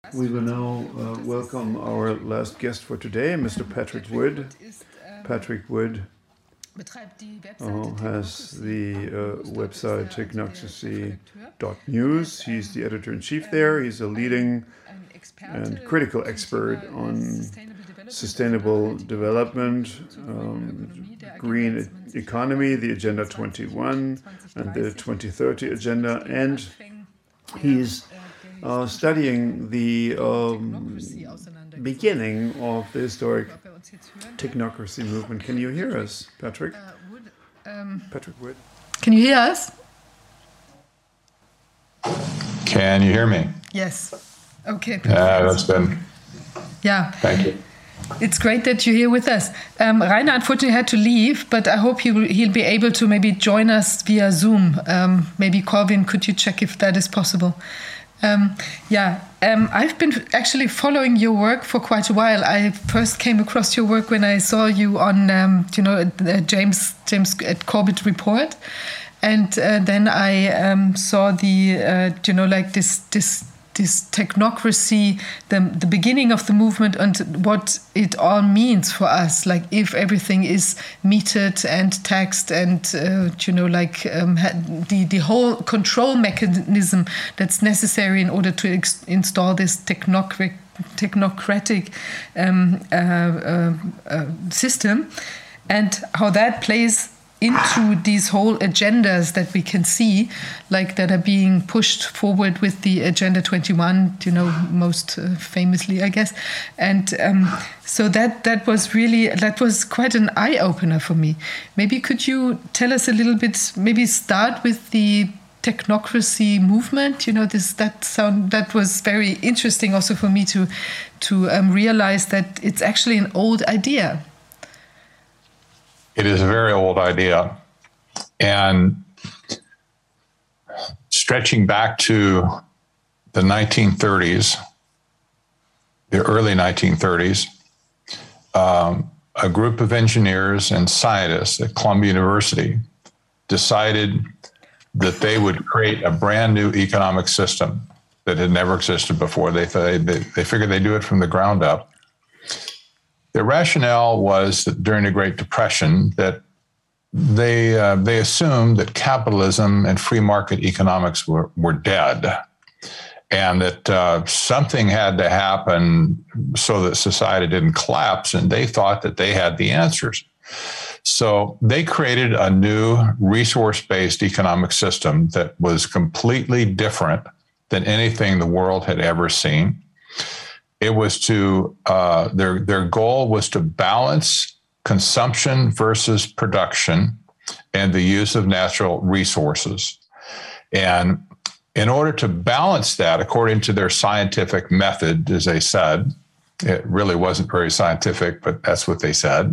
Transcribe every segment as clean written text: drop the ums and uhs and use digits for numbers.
We will now welcome our last guest for today, Mr. Patrick Wood. Patrick Wood has the website technocracy.news. He's the editor-in-chief there. He's a leading and critical expert on sustainable development, green economy, the Agenda 21 and the 2030 Agenda, and he's studying the beginning of the historic technocracy movement. Can you hear us, Patrick? Patrick Wood. Can you hear us? Can you hear me? Yes. Okay. Yeah, that's good. Yeah. Thank you. It's great that you're here with us. Rainer unfortunately had to leave, but I hope he'll be able to maybe join us via Zoom. Maybe Corwin, could you check if that is possible? I've been actually following your work for quite a while. I first came across your work when I saw you on, James at Corbett Report, and then I saw the, this technocracy, the beginning of the movement, and what it all means for us. Like if everything is metered and taxed, and the whole control mechanism that's necessary in order to install this technocratic system, and how that plays into these whole agendas that we can see, like that are being pushed forward with the Agenda 21, most famously, I guess. And so that was quite an eye-opener for me. Maybe could you tell us a little bit, maybe start with the technocracy movement? That was very interesting also for me to realize that it's actually an old idea. It is a very old idea, and stretching back to the 1930s, the early 1930s, a group of engineers and scientists at Columbia University decided that they would create a brand new economic system that had never existed before. They figured they'd do it from the ground up. The rationale was that during the Great Depression, that they assumed that capitalism and free market economics were dead, and that something had to happen so that society didn't collapse, and they thought that they had the answers. So they created a new resource-based economic system that was completely different than anything the world had ever seen. It was to, their goal was to balance consumption versus production and the use of natural resources. And in order to balance that, according to their scientific method, as they said, it really wasn't very scientific, but that's what they said,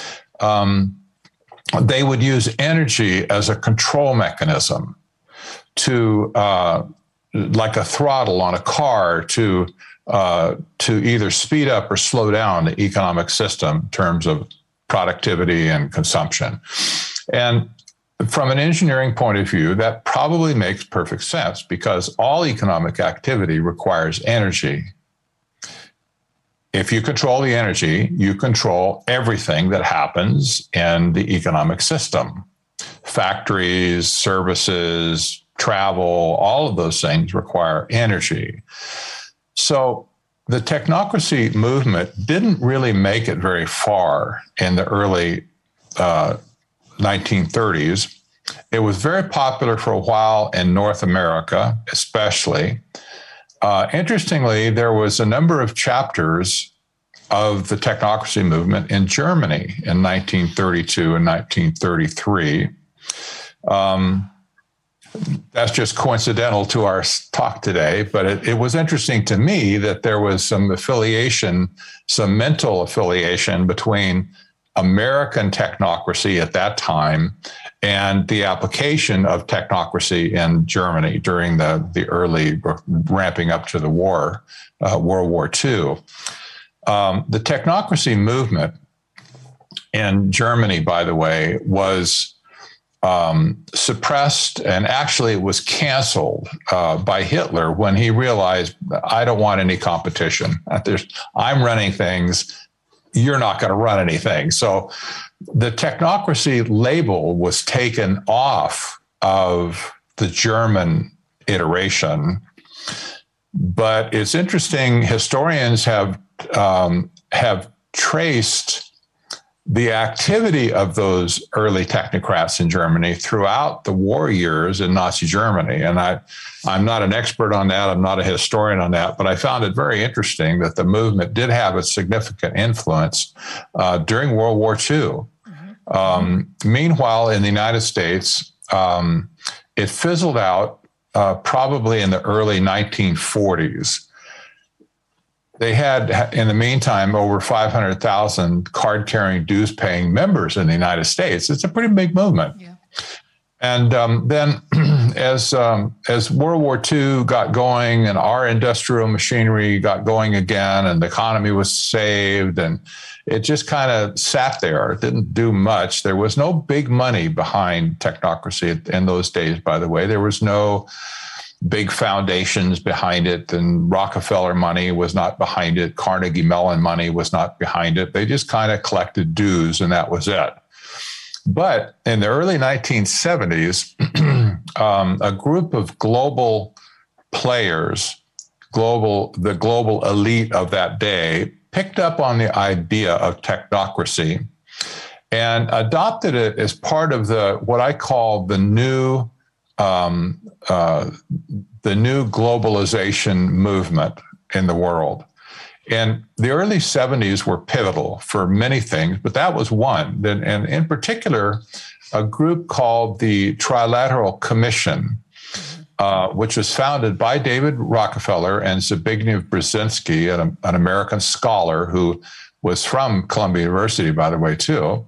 they would use energy as a control mechanism to, like a throttle on a car, to either speed up or slow down the economic system in terms of productivity and consumption. And from an engineering point of view, that probably makes perfect sense because all economic activity requires energy. If you control the energy, you control everything that happens in the economic system. Factories, services, travel, all of those things require energy. So the technocracy movement didn't really make it very far in the early 1930s. It was very popular for a while in North America, especially. Interestingly, there was a number of chapters of the technocracy movement in Germany in 1932 and 1933. That's just coincidental to our talk today, but it was interesting to me that there was some affiliation, some mental affiliation between American technocracy at that time and the application of technocracy in Germany during the early ramping up to the war, World War II. The technocracy movement in Germany, by the way, was suppressed, and actually it was canceled by Hitler when he realized, I don't want any competition. I'm running things. You're not going to run anything. So the technocracy label was taken off of the German iteration. But it's interesting, historians have traced the activity of those early technocrats in Germany throughout the war years in Nazi Germany. And I'm not an expert on that. I'm not a historian on that, but I found it very interesting that the movement did have a significant influence during World War II. Meanwhile, in the United States, it fizzled out probably in the early 1940s. They had, in the meantime, over 500,000 card-carrying, dues-paying members in the United States. It's a pretty big movement. Yeah. And then as World War II got going and our industrial machinery got going again and the economy was saved, and it just kind of sat there. It didn't do much. There was no big money behind technocracy in those days, by the way. There was no big foundations behind it, and Rockefeller money was not behind it. Carnegie Mellon money was not behind it. They just kind of collected dues, and that was it. But in the early 1970s, a group of global players, the global elite of that day, picked up on the idea of technocracy and adopted it as part of what I call the new globalization movement in the world. And the early 70s were pivotal for many things, but that was one. And in particular, a group called the Trilateral Commission, which was founded by David Rockefeller and Zbigniew Brzezinski, an American scholar who was from Columbia University, by the way, too.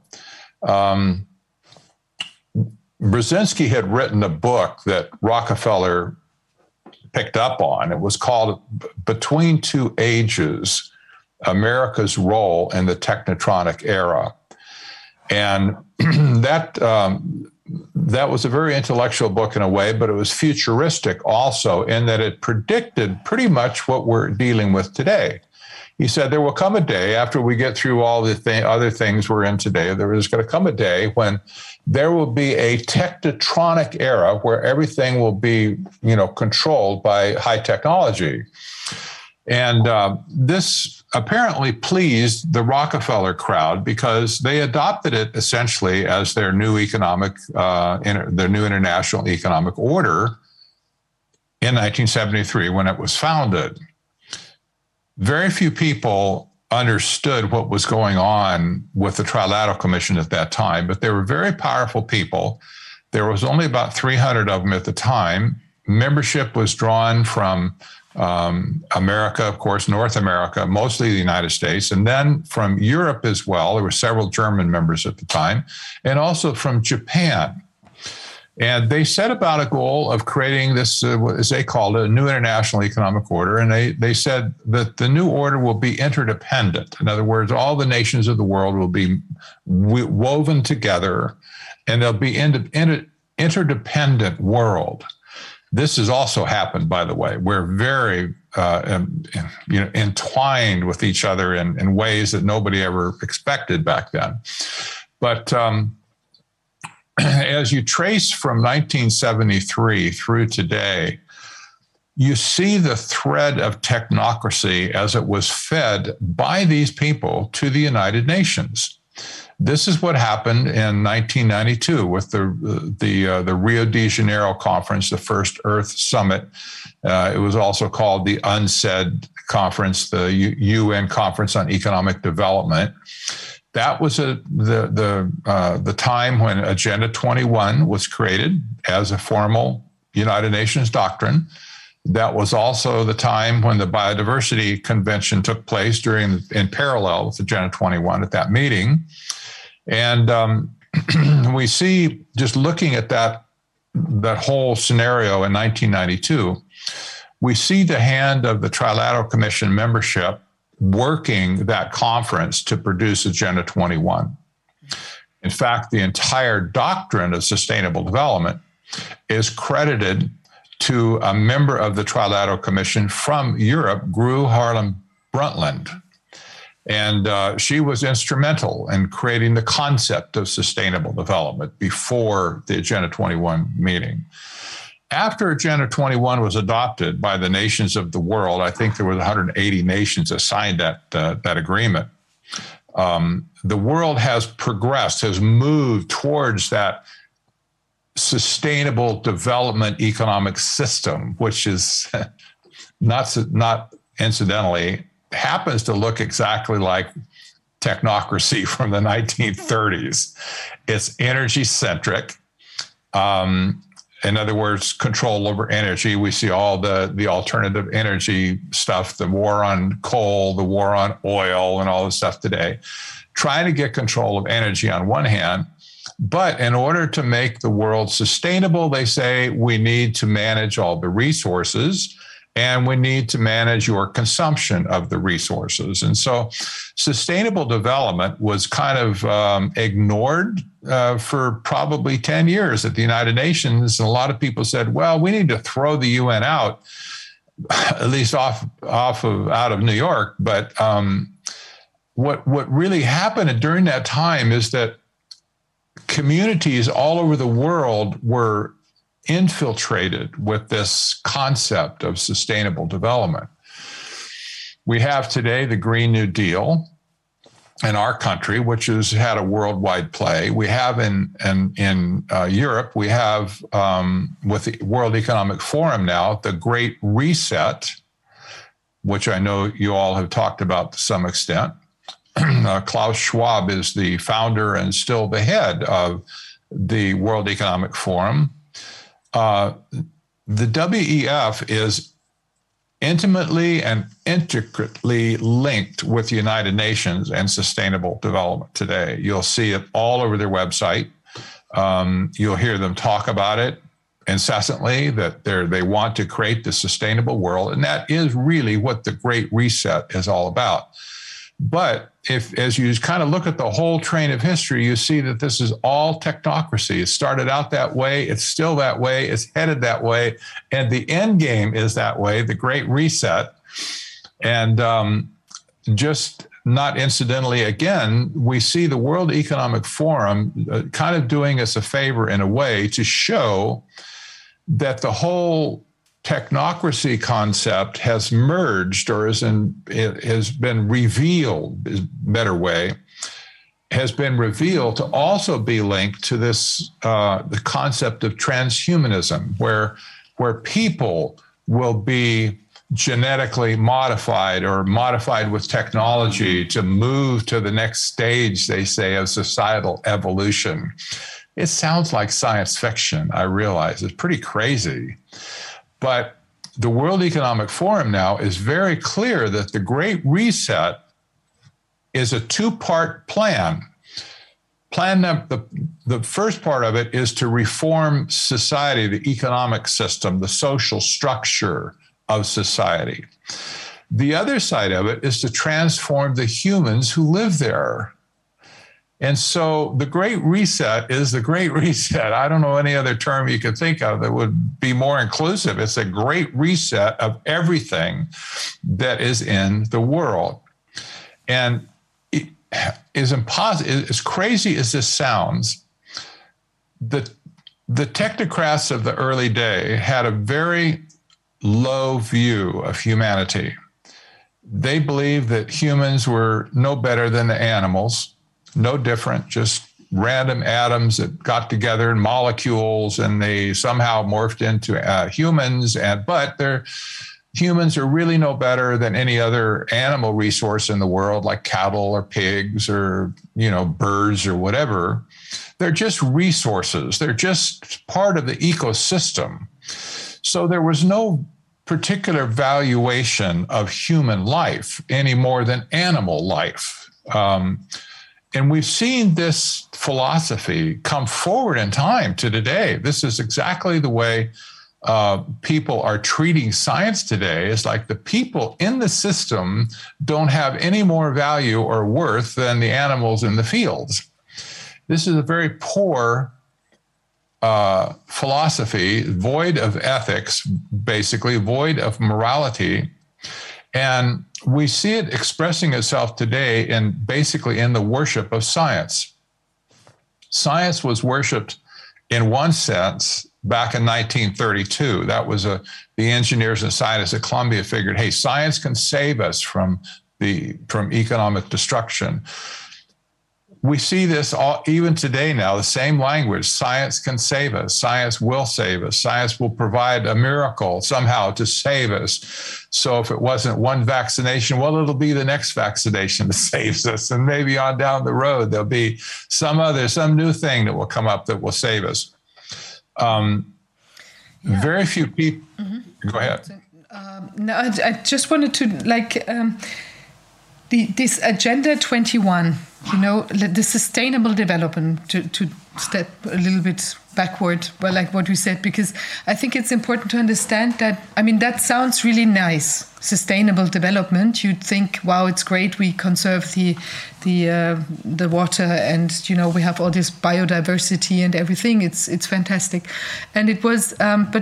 Brzezinski had written a book that Rockefeller picked up on. It was called Between Two Ages, America's Role in the Technotronic Era. And that was a very intellectual book in a way, but it was futuristic also in that it predicted pretty much what we're dealing with today. He said there will come a day after we get through all the other things we're in today, there is going to come a day when there will be a technotronic era where everything will be, controlled by high technology. And this apparently pleased the Rockefeller crowd because they adopted it essentially as their new their new international economic order in 1973 when it was founded. Very few people understood what was going on with the Trilateral Commission at that time, but they were very powerful people. There was only about 300 of them at the time. Membership was drawn from America, of course, North America, mostly the United States, and then from Europe as well. There were several German members at the time, and also from Japan. And they set about a goal of creating this, as they called it, a new international economic order. And they said that the new order will be interdependent. In other words, all the nations of the world will be woven together, and there'll be interdependent world. This has also happened, by the way. We're very entwined with each other in ways that nobody ever expected back then. But as you trace from 1973 through today, you see the thread of technocracy as it was fed by these people to the United Nations. This is what happened in 1992 with the Rio de Janeiro conference, the first Earth Summit. It was also called the UNCED conference, the UN Conference on Economic Development. That was the time when Agenda 21 was created as a formal United Nations doctrine. That was also the time when the Biodiversity Convention took place in parallel with Agenda 21 at that meeting. And we see, just looking at that whole scenario in 1992, we see the hand of the Trilateral Commission membership working that conference to produce Agenda 21. In fact, the entire doctrine of sustainable development is credited to a member of the Trilateral Commission from Europe, Gro Harlem Brundtland. And she was instrumental in creating the concept of sustainable development before the Agenda 21 meeting. After Agenda 21 was adopted by the nations of the world, I think there were 180 nations that signed that agreement. The world has progressed, has moved towards that sustainable development economic system, which is not incidentally happens to look exactly like technocracy from the 1930s. It's energy centric. In other words, control over energy. We see all the alternative energy stuff, the war on coal, the war on oil, and all this stuff today, trying to get control of energy on one hand. But in order to make the world sustainable, they say we need to manage all the resources and we need to manage your consumption of the resources. And so sustainable development was kind of ignored for probably 10 years at the United Nations. And a lot of people said, well, we need to throw the UN out, at least out of New York. But what really happened during that time is that communities all over the world were infiltrated with this concept of sustainable development. We have today the Green New Deal in our country, which has had a worldwide play. We have in Europe, we have with the World Economic Forum now, the Great Reset, which I know you all have talked about to some extent. Klaus Schwab is the founder and still the head of the World Economic Forum. The WEF is intimately and intricately linked with the United Nations and sustainable development today. You'll see it all over their website. You'll hear them talk about it incessantly, that they want to create the sustainable world. And that is really what the Great Reset is all about. But as you kind of look at the whole train of history, you see that this is all technocracy. It started out that way. It's still that way. It's headed that way. And the end game is that way, the Great Reset. And just not incidentally, again, we see the World Economic Forum kind of doing us a favor in a way to show that the whole technocracy concept has merged, or it has been revealed, is a better way, has been revealed to also be linked to this, the concept of transhumanism, where people will be genetically modified or modified with technology to move to the next stage, they say, of societal evolution. It sounds like science fiction, I realize. It's pretty crazy. But the World Economic Forum now is very clear that the Great Reset is a two-part plan. The first part of it is to reform society, the economic system, the social structure of society. The other side of it is to transform the humans who live there. And so the Great Reset is the Great Reset. I don't know any other term you could think of that would be more inclusive. It's a great reset of everything that is in the world. And it is impossible, as crazy as this sounds, the technocrats of the early day had a very low view of humanity. They believed that humans were no better than the animals, no different, just random atoms that got together in molecules and they somehow morphed into humans. But humans are really no better than any other animal resource in the world, like cattle or pigs or, birds or whatever. They're just resources. They're just part of the ecosystem. So there was no particular valuation of human life any more than animal life. And we've seen this philosophy come forward in time to today. This is exactly the way people are treating science today. It's like the people in the system don't have any more value or worth than the animals in the fields. This is a very poor philosophy, void of ethics, basically void of morality. And we see it expressing itself today basically in the worship of science. Science was worshipped in one sense back in 1932. That was the engineers and scientists at Columbia figured, hey, science can save us from economic destruction. We see this even today now, the same language. Science can save us. Science will save us. Science will provide a miracle somehow to save us. So if it wasn't one vaccination, well, it'll be the next vaccination that saves us. And maybe on down the road, there'll be some new thing that will come up that will save us. Very few people. Mm-hmm. Go ahead. No, I just wanted to this Agenda 21, the sustainable development, to step a little bit backward, but like what we said, because I think it's important to understand that, that sounds really nice, sustainable development. You'd think, wow, it's great, we conserve the water, and we have all this biodiversity and everything. It's fantastic, and it was.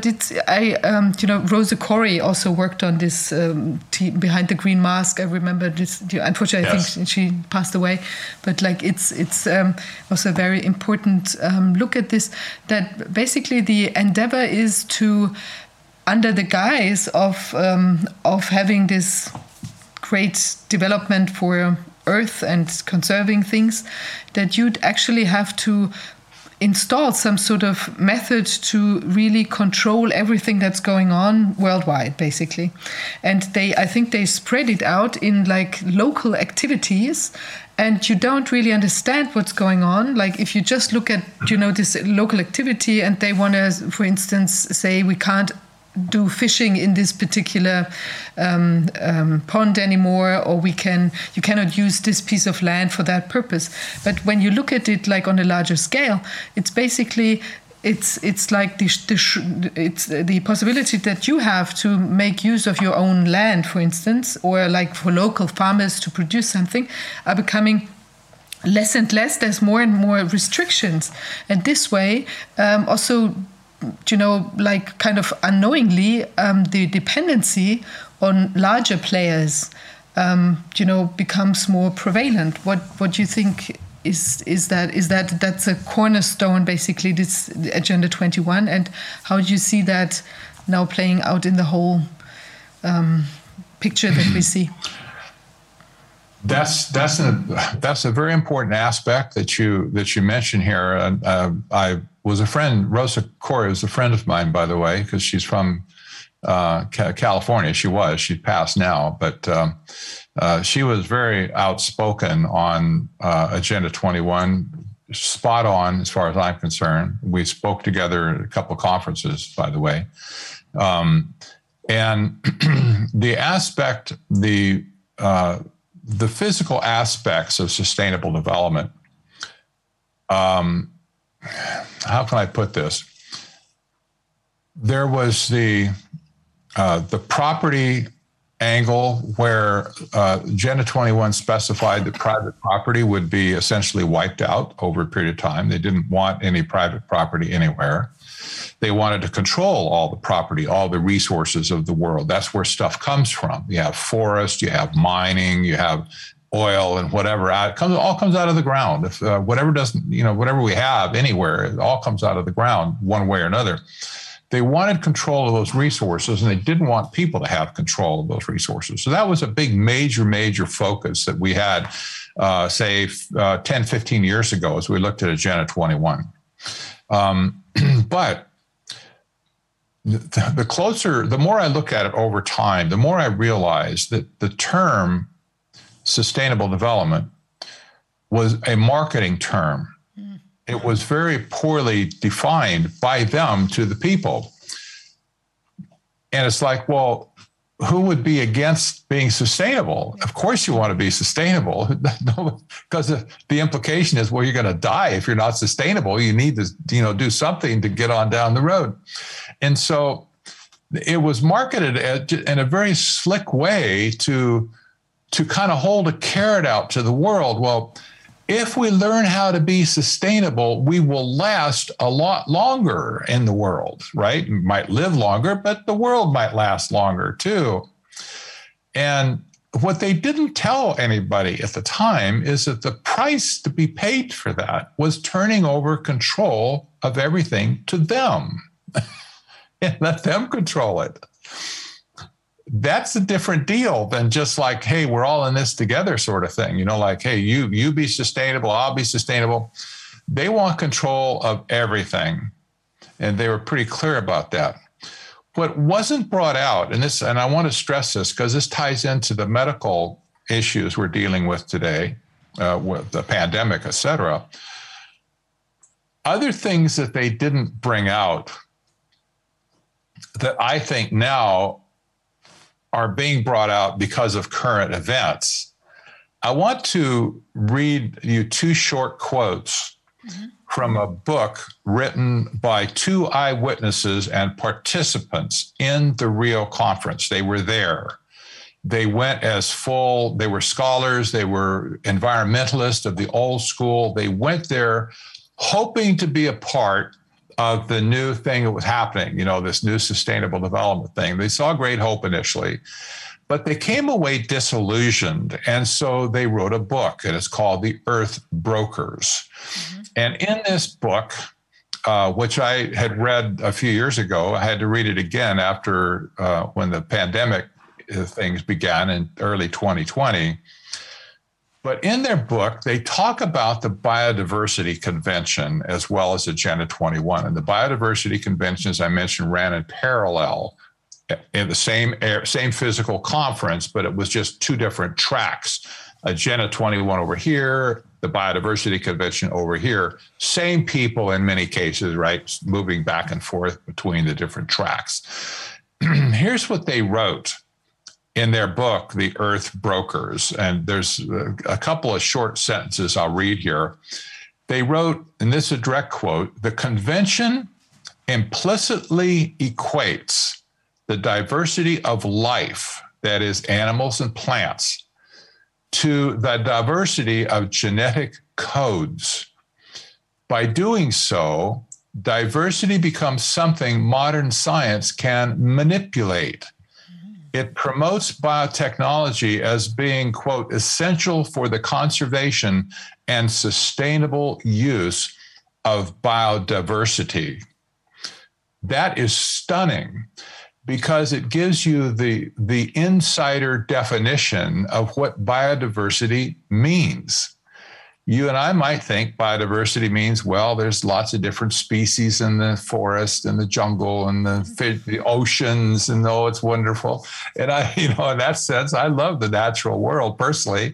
Rosa Koire also worked on this team behind the Green Mask. I remember this. Unfortunately, yes. I think she passed away, but it's also a very important look at this. That basically the endeavor is to, under the guise of having this great development for Earth and conserving things, that you'd actually have to install some sort of method to really control everything that's going on worldwide, basically. And I think they spread it out in like local activities, and you don't really understand what's going on. Like if you just look at, this local activity, and they want to, for instance, say we can't do fishing in this particular pond anymore, or you cannot use this piece of land for that purpose. But when you look at it like on a larger scale, it's basically it's like it's the possibility that you have to make use of your own land, for instance, or like for local farmers to produce something, are becoming less and less. There's more and more restrictions, and this way also, like kind of unknowingly, the dependency on larger players, becomes more prevalent. What do you think is that's a cornerstone, basically, this Agenda 21, and how do you see that now playing out in the whole picture that we see? That's a very important aspect that you mentioned here. I was a friend. Rosa Koire is a friend of mine, by the way, because she's from California. She passed now, but she was very outspoken on Agenda 21, spot on as far as I'm concerned. We spoke together at a couple of conferences, by the way, and the physical aspects of sustainable development. How can I put this? There was the property angle where Agenda 21 specified that private property would be essentially wiped out over a period of time. They didn't want any private property anywhere. They wanted to control all the property, all the resources of the world. That's where stuff comes from. You have forest, you have mining, you have oil, and whatever. It all comes out of the ground. If whatever we have anywhere, it all comes out of the ground one way or another. They wanted control of those resources, and they didn't want people to have control of those resources. So that was a big, major focus that we had, 10, 15 years ago as we looked at Agenda 21. But the more I look at it over time, the more I realize that the term sustainable development was a marketing term. It was very poorly defined by them to the people. And it's like, well, who would be against being sustainable? Of course you want to be sustainable, because the implication is, well, you're going to die if you're not sustainable. You need to, do something to get on down the road. And so it was marketed in a very slick way to kind of hold a carrot out to the world. Well, if we learn how to be sustainable, we will last a lot longer in the world, right? We might live longer, but the world might last longer too. And what they didn't tell anybody at the time is that the price to be paid for that was turning over control of everything to them and let them control it. That's a different deal than just like, hey, we're all in this together sort of thing. Like, hey, you be sustainable, I'll be sustainable. They want control of everything. And they were pretty clear about that. What wasn't brought out, and I want to stress this because this ties into the medical issues we're dealing with today, with the pandemic, et cetera. Other things that they didn't bring out that I think now are being brought out because of current events. I want to read you two short quotes from a book written by two eyewitnesses and participants in the Rio conference. They were there. They went they were scholars, they were environmentalists of the old school. They went there hoping to be a part of the new thing that was happening, this new sustainable development thing. They saw great hope initially, but they came away disillusioned. And so they wrote a book, and it's called The Earth Brokers. And in this book, which I had read a few years ago, I had to read it again after when the pandemic things began in early 2020. But in their book, they talk about the Biodiversity Convention as well as Agenda 21. And the Biodiversity Convention, as I mentioned, ran in parallel in the same physical conference, but it was just two different tracks. Agenda 21 over here, the Biodiversity Convention over here. Same people in many cases, right? Moving back and forth between the different tracks. Here's what they wrote in their book, The Earth Brokers. And there's a couple of short sentences I'll read here. They wrote, and this is a direct quote, "The convention implicitly equates the diversity of life, that is animals and plants, to the diversity of genetic codes. By doing so, diversity becomes something modern science can manipulate. It promotes biotechnology as being, quote, essential for the conservation and sustainable use of biodiversity." That is stunning because it gives you the insider definition of what biodiversity means. You and I might think biodiversity means, well, there's lots of different species in the forest and the jungle and the oceans, and it's wonderful. And I, in that sense, I love the natural world personally.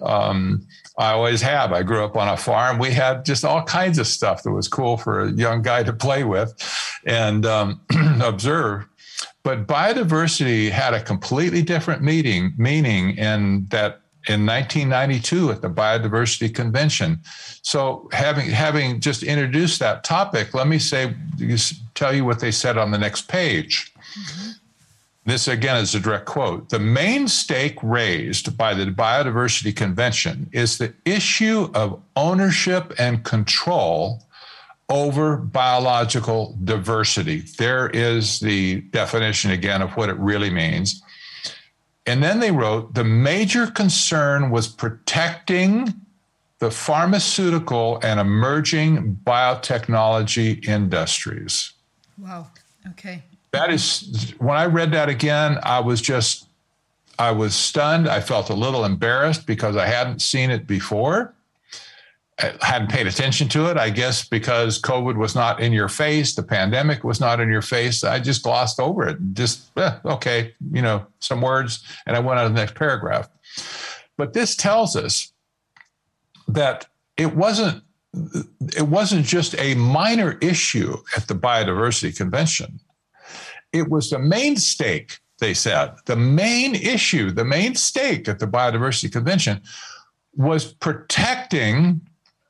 I always have. I grew up on a farm. We had just all kinds of stuff that was cool for a young guy to play with and observe. But biodiversity had a completely different meaning in that in 1992 at the Biodiversity Convention. So having just introduced that topic, let me tell you what they said on the next page. This, again, is a direct quote. "The main stake raised by the Biodiversity Convention is the issue of ownership and control over biological diversity." There is the definition again of what it really means. And then they wrote, "The major concern was protecting the pharmaceutical and emerging biotechnology industries." Wow. Okay. That is, when I read that again, I was stunned. I felt a little embarrassed because I hadn't seen it before. I hadn't paid attention to it, I guess, because COVID was not in your face. The pandemic was not in your face. I just glossed over it. Okay, some words, and I went on to the next paragraph. But this tells us that it wasn't just a minor issue at the Biodiversity Convention. It was the main stake, they said. The main issue, the main stake at the Biodiversity Convention was protecting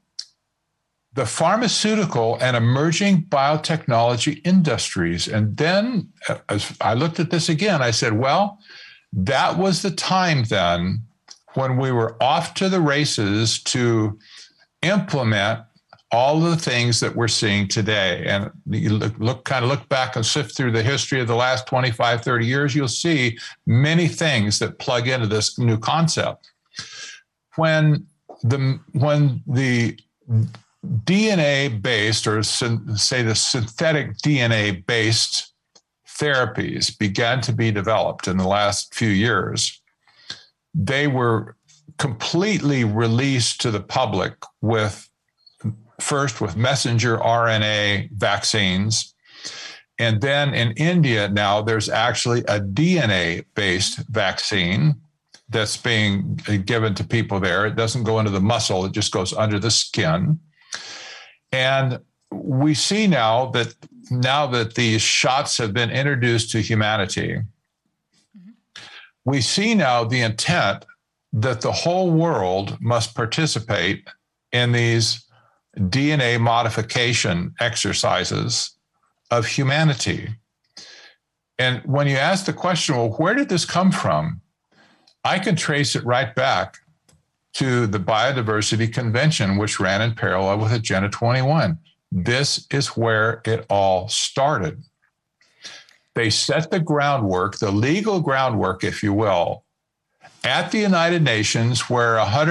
the pharmaceutical and emerging biotechnology industries. And then as I looked at this again, I said, well, that was the time then when we were off to the races to implement all of the things that we're seeing today. And you look back and sift through the history of the last 25, 30 years, you'll see many things that plug into this new concept. When the DNA-based, or say the synthetic DNA-based therapies began to be developed in the last few years, they were completely released to the public first with messenger RNA vaccines. And then in India now, there's actually a DNA-based vaccine that's being given to people there. It doesn't go into the muscle, it just goes under the skin. And we see now that these shots have been introduced to humanity, we see now the intent that the whole world must participate in these DNA modification exercises of humanity. And when you ask the question, well, where did this come from? I can trace it right back to the Biodiversity Convention, which ran in parallel with Agenda 21. This is where it all started. They set the groundwork, the legal groundwork, if you will, at the United Nations, where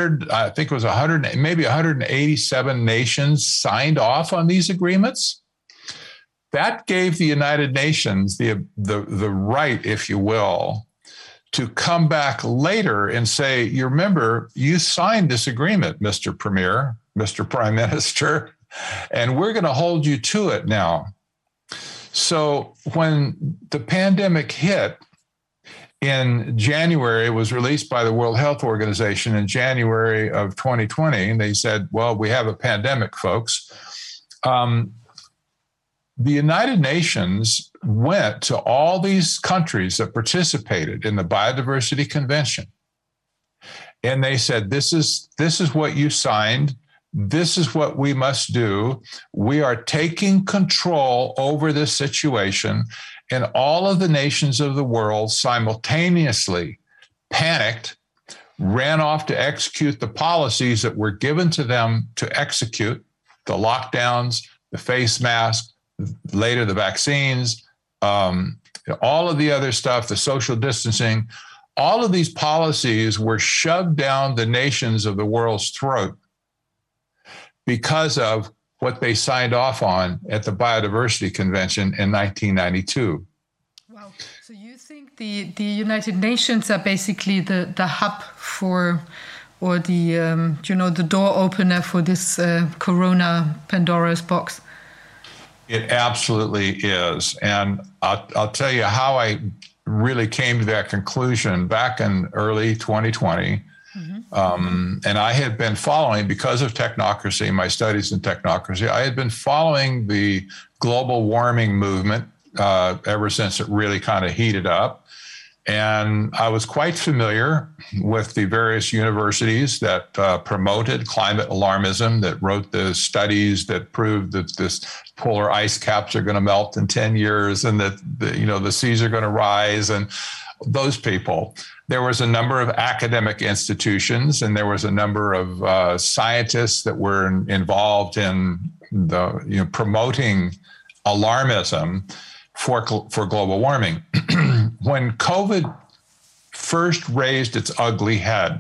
187 nations signed off on these agreements. That gave the United Nations the right, if you will, to come back later and say, you remember, you signed this agreement, Mr. Premier, Mr. Prime Minister, and we're going to hold you to it now. So when the pandemic hit in January, it was released by the World Health Organization in January of 2020, and they said, well, we have a pandemic, folks. The United Nations went to all these countries that participated in the Biodiversity Convention, and they said, this is what you signed. This is what we must do. We are taking control over this situation. And all of the nations of the world simultaneously panicked, ran off to execute the policies that were given to them to execute, the lockdowns, the face mask, later the vaccines, all of the other stuff, the social distancing. All of these policies were shoved down the nations of the world's throat because of what they signed off on at the Biodiversity Convention in 1992. Wow. So you think the United Nations are basically the hub for, or the the door opener for this Corona Pandora's box? It absolutely is. And I'll tell you how I really came to that conclusion back in early 2020. And I had been following, because of technocracy, my studies in technocracy, I had been following the global warming movement ever since it really kind of heated up. And I was quite familiar with the various universities that promoted climate alarmism, that wrote the studies that proved that this polar ice caps are going to melt in 10 years and that the seas are going to rise, and those people. There was a number of academic institutions, and there was a number of scientists that were involved in the promoting alarmism for global warming. When COVID first raised its ugly head,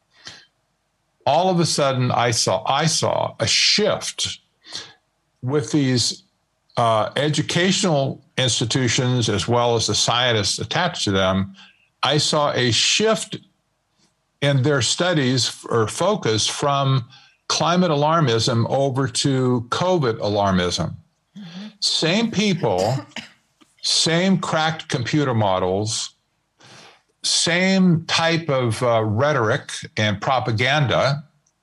all of a sudden I saw a shift with these educational institutions as well as the scientists attached to them. I saw a shift in their studies or focus from climate alarmism over to COVID alarmism. Mm-hmm. Same people, same cracked computer models, same type of rhetoric and propaganda.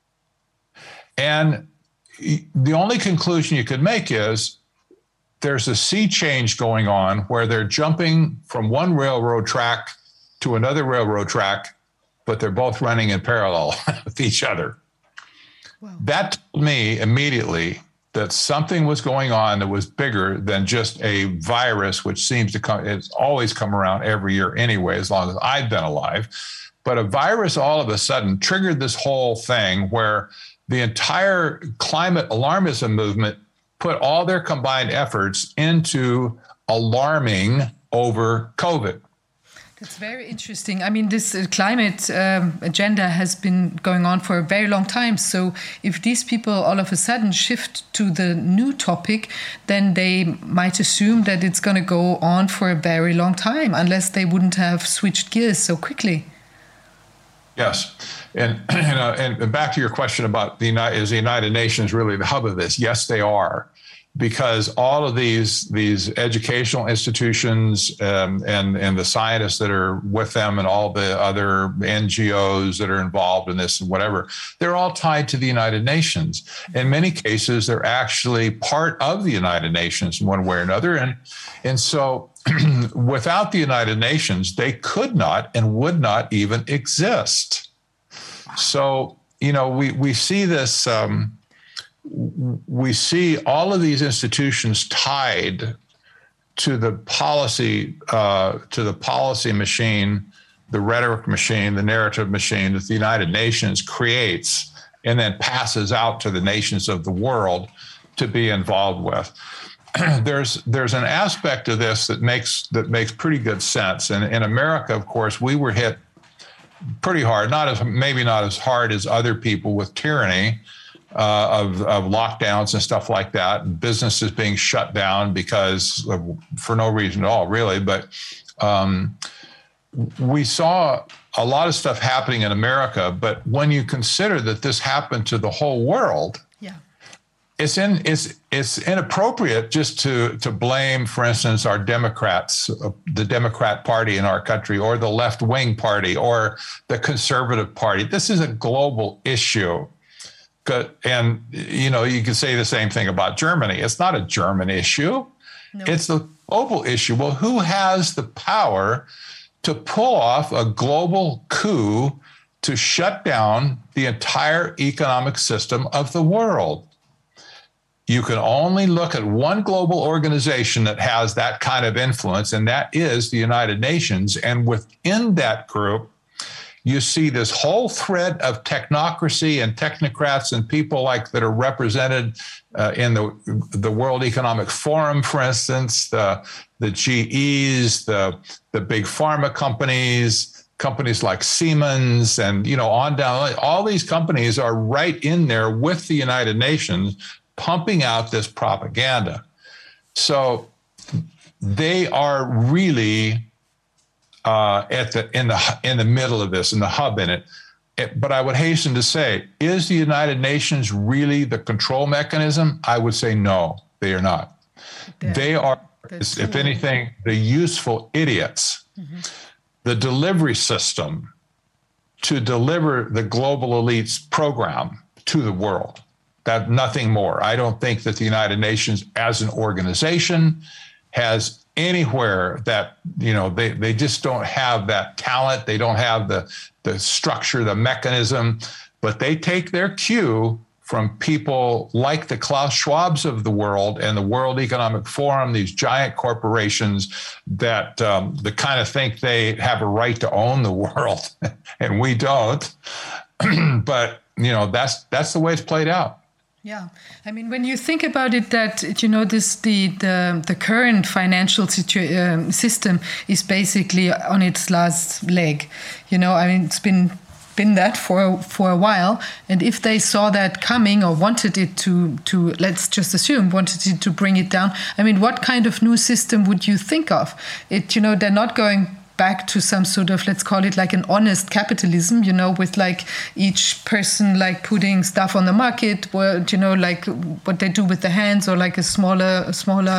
And the only conclusion you could make is there's a sea change going on where they're jumping from one railroad track to another railroad track, but they're both running in parallel with each other. Wow. That told me immediately that something was going on that was bigger than just a virus, which seems to come, it's always come around every year anyway, as long as I've been alive. But a virus all of a sudden triggered this whole thing where the entire climate alarmism movement put all their combined efforts into alarming over COVID. It's very interesting. I mean, this climate agenda has been going on for a very long time. So if these people all of a sudden shift to the new topic, then they might assume that it's going to go on for a very long time, unless they wouldn't have switched gears so quickly. Yes. And back to your question about is the United Nations really the hub of this? Yes, they are. Because all of these educational institutions and the scientists that are with them and all the other NGOs that are involved in this and whatever, they're all tied to the United Nations. In many cases, they're actually part of the United Nations in one way or another. And so without the United Nations, they could not and would not even exist. So, we see this... we see all of these institutions tied to the policy machine, the rhetoric machine, the narrative machine that the United Nations creates and then passes out to the nations of the world to be involved with. There's an aspect of this that makes pretty good sense. And in America, of course, we were hit pretty hard, maybe not as hard as other people with tyranny. Of lockdowns and stuff like that, businesses being shut down for no reason at all, really. But we saw a lot of stuff happening in America. But when you consider that this happened to the whole world, it's inappropriate just to blame, for instance, our Democrats, the Democrat Party in our country, or the left-wing party, or the Conservative Party. This is a global issue. And, you can say the same thing about Germany. It's not a German issue. No. It's a global issue. Well, who has the power to pull off a global coup to shut down the entire economic system of the world? You can only look at one global organization that has that kind of influence, and that is the United Nations. And within that group, you see this whole thread of technocracy and technocrats and people that are represented in the World Economic Forum, for instance, the GEs, the big pharma companies like Siemens, and on down. All these companies are right in there with the United Nations, pumping out this propaganda. So they are really in the middle of this, in the hub in it. But I would hasten to say, is the United Nations really the control mechanism? I would say no, they are not. They are, if anything, the useful idiots. Mm-hmm. The delivery system to deliver the global elites program to the world. That nothing more. I don't think that the United Nations as an organization has anywhere that, they just don't have that talent. They don't have the structure, the mechanism, but they take their cue from people like the Klaus Schwabs of the world and the World Economic Forum, these giant corporations that kind of think they have a right to own the world, and we don't. But, that's the way it's played out. Yeah, I mean, when you think about it, that the current financial system is basically on its last leg. It's been that for a while, and if they saw that coming or wanted it to let's just assume wanted it to bring it down, I mean, what kind of new system would you think of? They're not going back to some sort of, let's call it an honest capitalism, with each person putting stuff on the market, where, what they do with the hands, or a smaller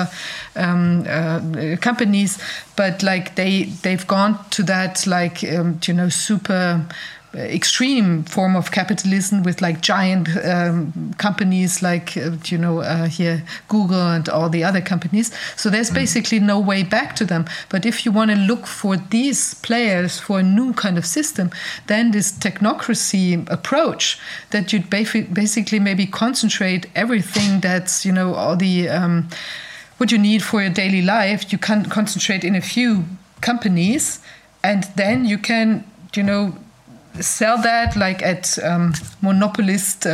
companies, but they've gone to that super extreme form of capitalism with giant companies here Google and all the other companies. So there's basically no way back to them. But if you want to look for these players for a new kind of system, then this technocracy approach that you'd basically maybe concentrate everything that's all the what you need for your daily life, you can concentrate in a few companies, and then you can sell that like at monopolist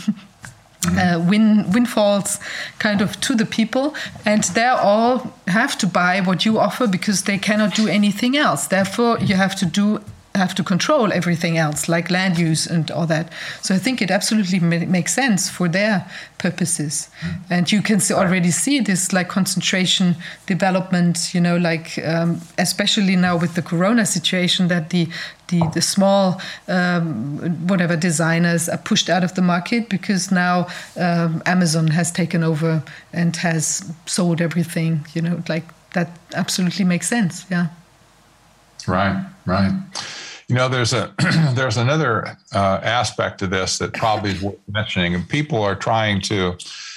windfalls kind of to the people, and they all have to buy what you offer because they cannot do anything else. Therefore, you have to control everything else, like land use and all that. So I think it absolutely makes sense for their purposes. And you can already see this like concentration development, you know, like especially now with the Corona situation, that the small whatever designers are pushed out of the market because now Amazon has taken over and has sold everything, you know, like that absolutely makes sense. Yeah. Right. You know, there's another aspect to this that probably is worth mentioning, and people are trying to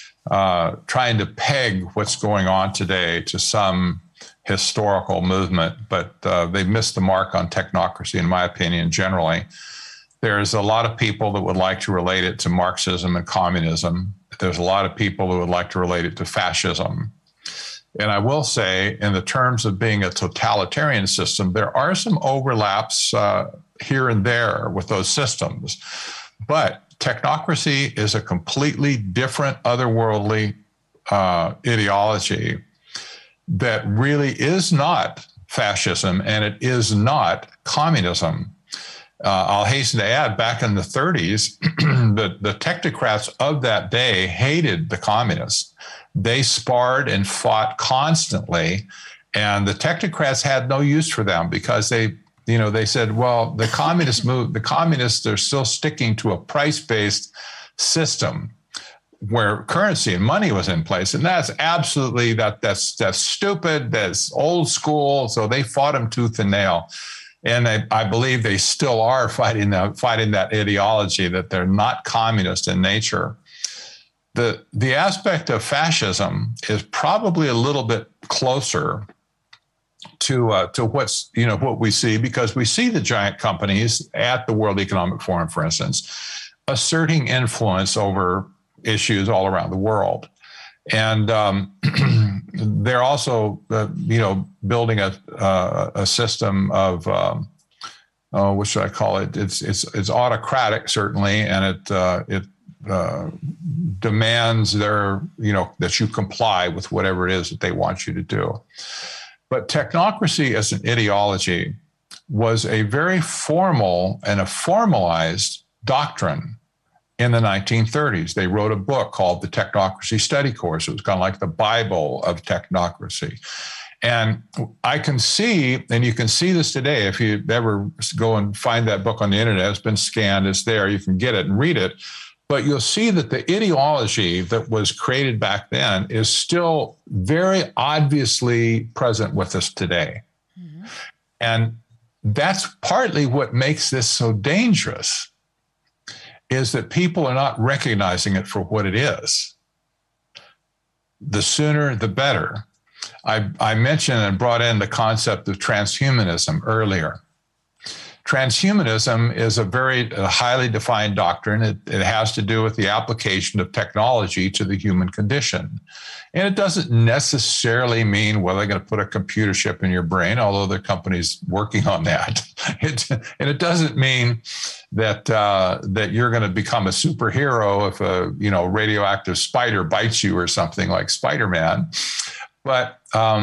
peg what's going on today to some historical movement, but they missed the mark on technocracy, in my opinion. Generally, there's a lot of people that would like to relate it to Marxism and communism. There's a lot of people who would like to relate it to fascism. And I will say, in the terms of being a totalitarian system, there are some overlaps here and there with those systems. But technocracy is a completely different, otherworldly ideology that really is not fascism, and it is not communism. I'll hasten to add, back in the 30s, the technocrats of that day hated the communists. They sparred and fought constantly, and the technocrats had no use for them because they said, well, the communists are still sticking to a price-based system where currency and money was in place, and that's absolutely that's stupid. That's old school. So they fought them tooth and nail, and I believe they still are fighting that ideology that they're not communist in nature. The aspect of fascism is probably a little bit closer to what we see, because we see the giant companies at the World Economic Forum, for instance, asserting influence over issues all around the world, and they're also building a system of what should I call it? It's autocratic, certainly, and it demands that you comply with whatever it is that they want you to do. But technocracy as an ideology was a very formal and a formalized doctrine in the 1930s. They wrote a book called the Technocracy Study Course. It was kind of like the Bible of technocracy. And I can see, and you can see this today, if you ever go and find that book on the internet, it's been scanned, it's there, you can get it and read it. But you'll see that the ideology that was created back then is still very obviously present with us today. Mm-hmm. And that's partly what makes this so dangerous, is that people are not recognizing it for what it is. The sooner, the better. I mentioned and brought in the concept of transhumanism earlier. Transhumanism is a very highly defined doctrine. It has to do with the application of technology to the human condition. And it doesn't necessarily mean, well, they're going to put a computer chip in your brain, although there are companies working on that. And it doesn't mean that you're going to become a superhero if a radioactive spider bites you or something like Spider-Man. But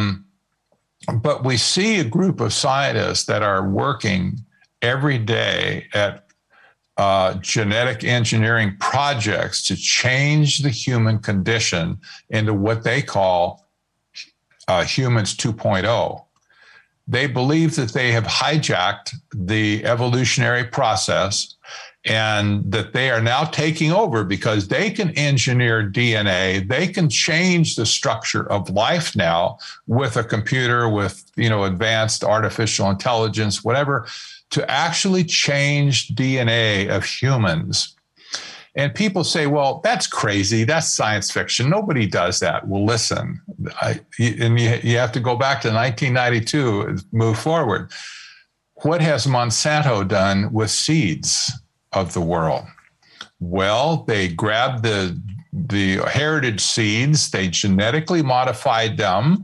we see a group of scientists that are working every day at genetic engineering projects to change the human condition into what they call humans 2.0. They believe that they have hijacked the evolutionary process and that they are now taking over because they can engineer DNA. They can change the structure of life now with a computer, with advanced artificial intelligence, whatever, to actually change DNA of humans. And people say, well, that's crazy. That's science fiction. Nobody does that. Well, listen, you have to go back to 1992 and move forward. What has Monsanto done with seeds of the world? Well, they grabbed the heritage seeds, they genetically modified them,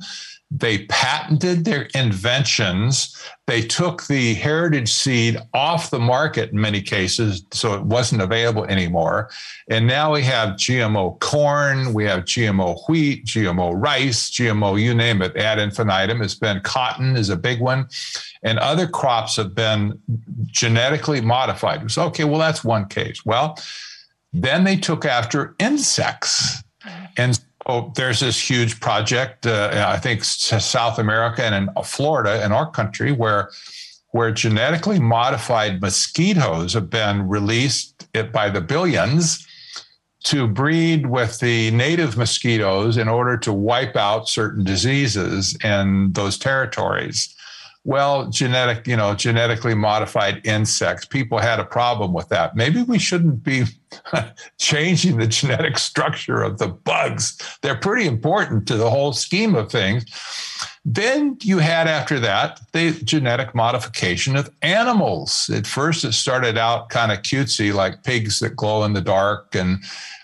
They patented their inventions. They took the heritage seed off the market in many cases, so it wasn't available anymore. And now we have GMO corn, we have GMO wheat, GMO rice, GMO, you name it, ad infinitum. It's been cotton is a big one. And other crops have been genetically modified. So, okay, well, that's one case. Well, then they took after insects. And so there's this huge project, I think South America and in Florida in our country, where genetically modified mosquitoes have been released by the billions to breed with the native mosquitoes in order to wipe out certain diseases in those territories. Well, genetically modified insects, people had a problem with that. Maybe we shouldn't be changing the genetic structure of the bugs. They're pretty important to the whole scheme of things. Then you had, after that, the genetic modification of animals. At first, it started out kind of cutesy, like pigs that glow in the dark and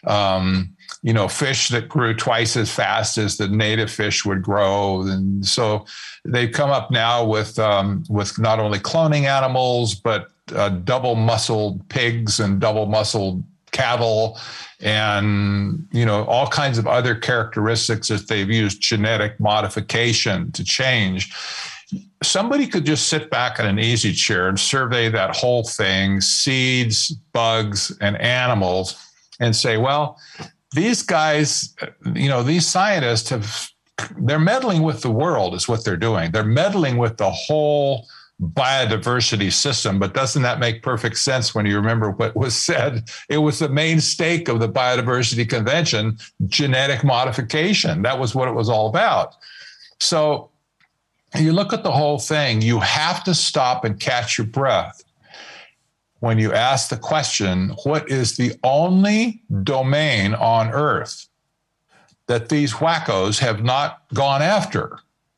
fish that grew twice as fast as the native fish would grow. And so they've come up now with not only cloning animals, but double-muscled pigs and double-muscled cattle and, all kinds of other characteristics that they've used genetic modification to change. Somebody could just sit back in an easy chair and survey that whole thing, seeds, bugs, and animals, and say, well, these guys, these scientists they're meddling with the world is what they're doing. They're meddling with the whole biodiversity system. But doesn't that make perfect sense when you remember what was said? It was the main stake of the Biodiversity Convention, genetic modification. That was what it was all about. So you look at the whole thing, you have to stop and catch your breath when you ask the question, what is the only domain on Earth that these wackos have not gone after?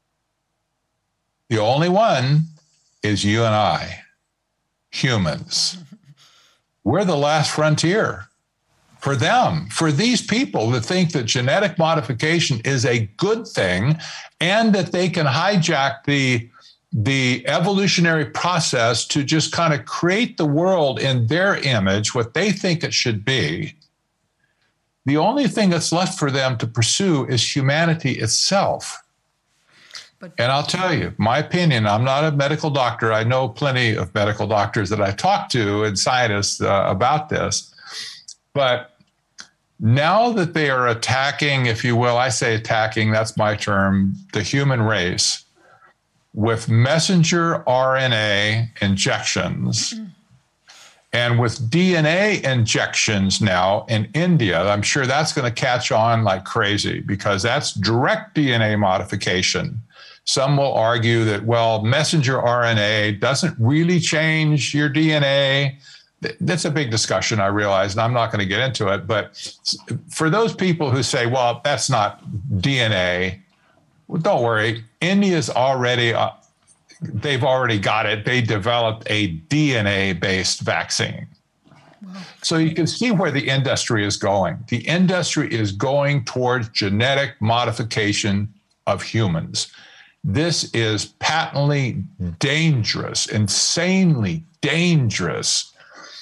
The only one is you and I, humans. We're the last frontier for them, for these people that think that genetic modification is a good thing and that they can hijack the evolutionary process to just kind of create the world in their image, what they think it should be. The only thing that's left for them to pursue is humanity itself. And I'll tell you, my opinion, I'm not a medical doctor. I know plenty of medical doctors that I've talked to and scientists about this. But now that they are attacking, if you will, I say attacking, that's my term, the human race with messenger RNA injections and with DNA injections now in India, I'm sure that's going to catch on like crazy because that's direct DNA modification. Some will argue that, well, messenger RNA doesn't really change your DNA. That's a big discussion, I realize, and I'm not going to get into it. But for those people who say, well, that's not DNA, well, don't worry. India's already, they've already got it. They developed a DNA-based vaccine. Wow. So you can see where the industry is going. The industry is going towards genetic modification of humans. This is patently dangerous, insanely dangerous,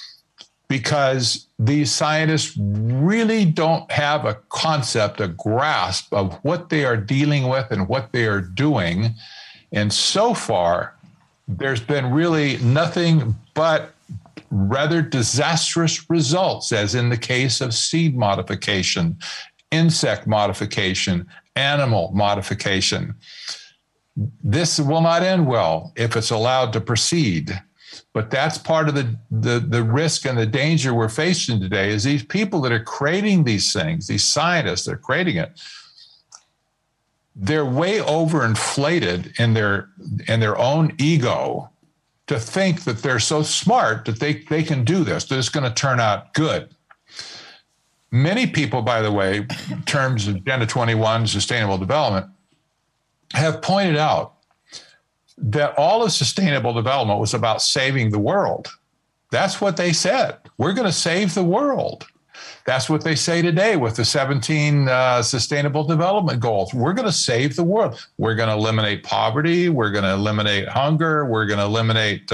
because these scientists really don't have a concept, a grasp of what they are dealing with and what they are doing. And so far, there's been really nothing but rather disastrous results, as in the case of seed modification, insect modification, animal modification. This will not end well if it's allowed to proceed. But that's part of the risk and the danger we're facing today is these people that are creating these things, these scientists that are creating it, they're way overinflated in their own ego to think that they're so smart that they can do this, that it's going to turn out good. Many people, by the way, in terms of Agenda 21, Sustainable Development, have pointed out that all of sustainable development was about saving the world. That's what they said. We're going to save the world. That's what they say today with the 17 Sustainable Development Goals. We're going to save the world. We're going to eliminate poverty. We're going to eliminate hunger. We're going to eliminate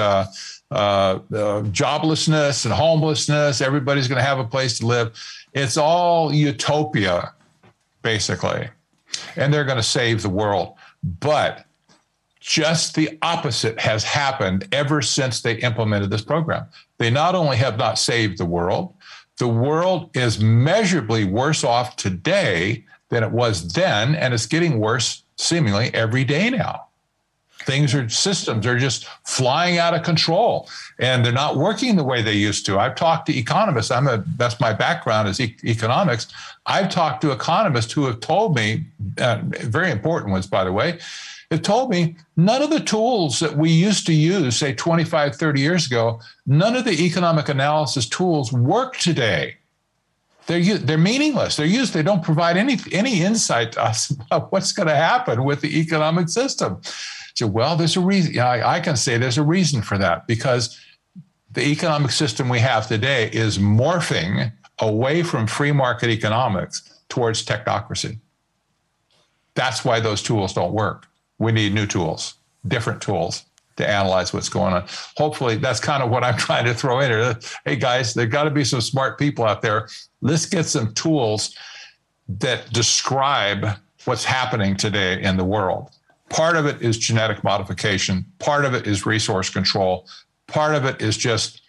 joblessness and homelessness. Everybody's going to have a place to live. It's all utopia, basically. And they're going to save the world. But just the opposite has happened ever since they implemented this program. They not only have not saved the world is measurably worse off today than it was then, and it's getting worse seemingly every day now. Systems are just flying out of control, and they're not working the way they used to. I've talked to economists. That's my background is economics. I've talked to economists who have told me, very important ones, by the way, have told me none of the tools that we used to use, say 25, 30 years ago, none of the economic analysis tools work today. They're meaningless. They don't provide any insight to us about what's going to happen with the economic system. So, well, there's a reason. I can say there's a reason for that, because the economic system we have today is morphing away from free market economics towards technocracy. That's why those tools don't work. We need new tools, different tools to analyze what's going on. Hopefully, that's kind of what I'm trying to throw in here. Hey, guys, there got to be some smart people out there. Let's get some tools that describe what's happening today in the world. Part of it is genetic modification. Part of it is resource control. Part of it is just,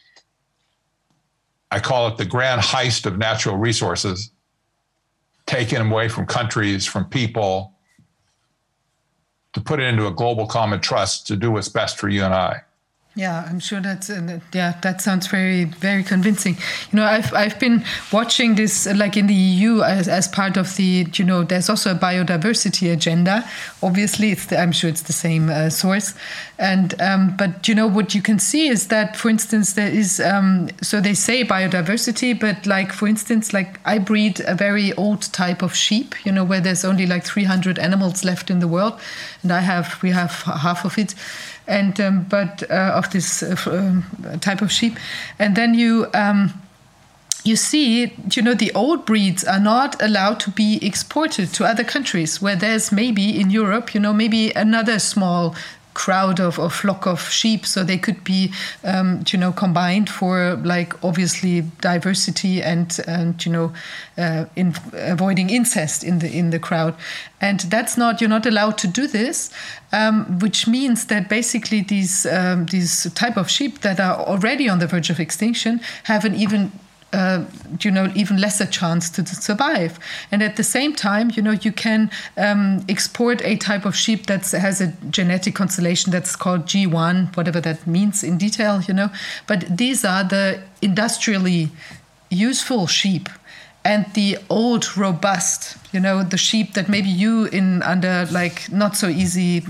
I call it the grand heist of natural resources, taking them away from countries, from people, to put it into a global common trust to do what's best for you and I. Yeah, I'm sure that sounds very, very convincing. I've been watching this, like in the EU, as part of the, there's also a biodiversity agenda. Obviously, I'm sure it's the same source. And but what you can see is that, for instance, there is so they say biodiversity, but like for instance, like I breed a very old type of sheep, where there's only like 300 animals left in the world, and we have half of it. And but of this type of sheep, and then you see, the old breeds are not allowed to be exported to other countries, where there's maybe in Europe, maybe another small crowd of flock of sheep, so they could be combined for, like, obviously diversity and in avoiding incest in the crowd. And that's you're not allowed to do this, which means that basically these type of sheep that are already on the verge of extinction have an even lesser chance to survive. And at the same time, you can export a type of sheep that has a genetic constellation that's called G1, whatever that means in detail, But these are the industrially useful sheep. And the old, robust, the sheep that maybe you under like not so easy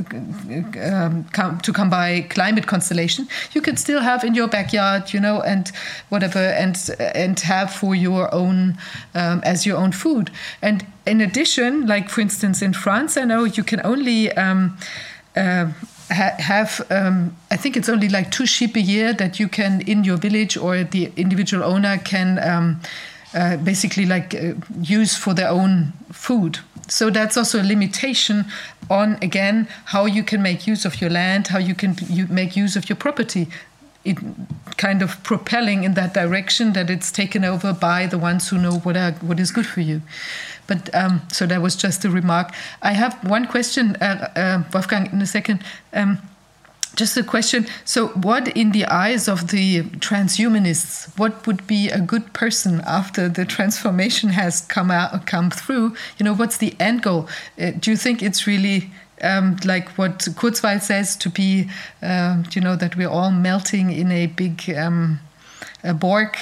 to come by climate constellation, you could still have in your backyard, and whatever, and have for your own as your own food. And in addition, like for instance in France, I know you can only have I think it's only like 2 sheep a year that you can in your village, or the individual owner can basically use for their own food. So that's also a limitation on, again, how you can make use of your land, how you can make use of your property. It kind of propelling in that direction that it's taken over by the ones who know what is good for you. But so that was just a remark. I have one question, Wolfgang, in a second. Just a question. So what, in the eyes of the transhumanists, what would be a good person after the transformation has come through? What's the end goal? Do you think it's really like what Kurzweil says, to be, that we're all melting in a big Borg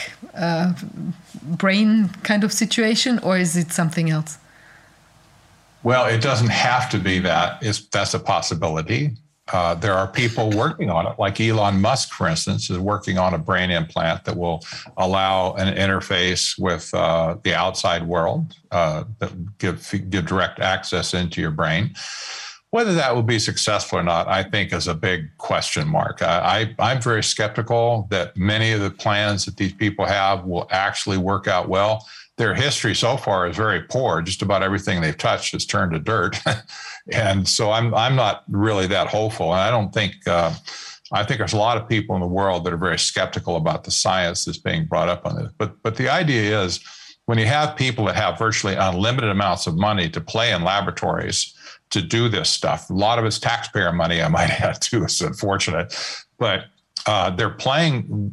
brain kind of situation, or is it something else? Well, it doesn't have to be that. That's a possibility. There are people working on it, like Elon Musk, for instance, is working on a brain implant that will allow an interface with the outside world that give direct access into your brain. Whether that will be successful or not, I think is a big question mark. I'm very skeptical that many of the plans that these people have will actually work out well. Their history so far is very poor. Just about everything they've touched has turned to dirt. And so I'm not really that hopeful. And I don't think, I think there's a lot of people in the world that are very skeptical about the science that's being brought up on this. But the idea is when you have people that have virtually unlimited amounts of money to play in laboratories to do this stuff, a lot of it's taxpayer money, I might add too, it's unfortunate, but they're playing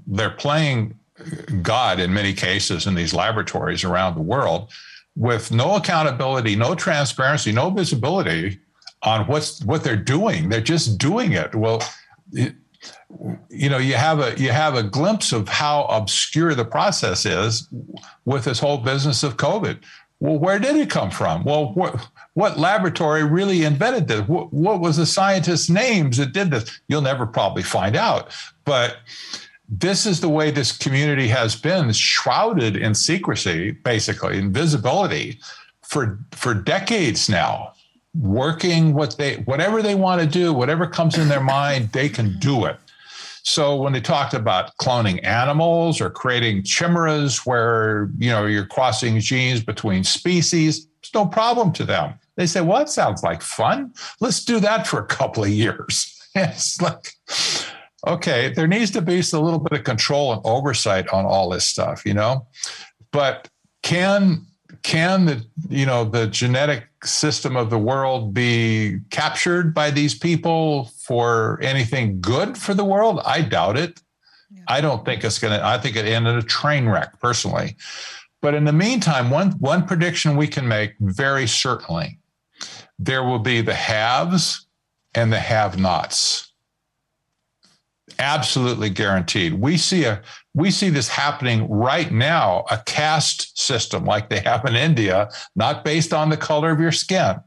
God in many cases in these laboratories around the world with no accountability, no transparency, no visibility on what they're doing. They're just doing it. Well, you have a glimpse of how obscure the process is with this whole business of COVID. Well, where did it come from? Well, what laboratory really invented this? What was the scientists' names that did this? You'll never probably find out. But this is the way this community has been shrouded in secrecy, basically, invisibility for decades now, working whatever they want to do, whatever comes in their mind, they can do it. So when they talked about cloning animals or creating chimeras where, you're crossing genes between species, it's no problem to them. They say, well, that sounds like fun. Let's do that for a couple of years. It's like, okay, there needs to be a little bit of control and oversight on all this stuff, but can the genetic system of the world be captured by these people for anything good for the world? I doubt it. Yeah. I don't think it's going to, I think it ended a train wreck personally. But in the meantime, one prediction we can make very certainly, there will be the haves and the have-nots. Absolutely guaranteed. We see this happening right now, a caste system like they have in India, not based on the color of your skin,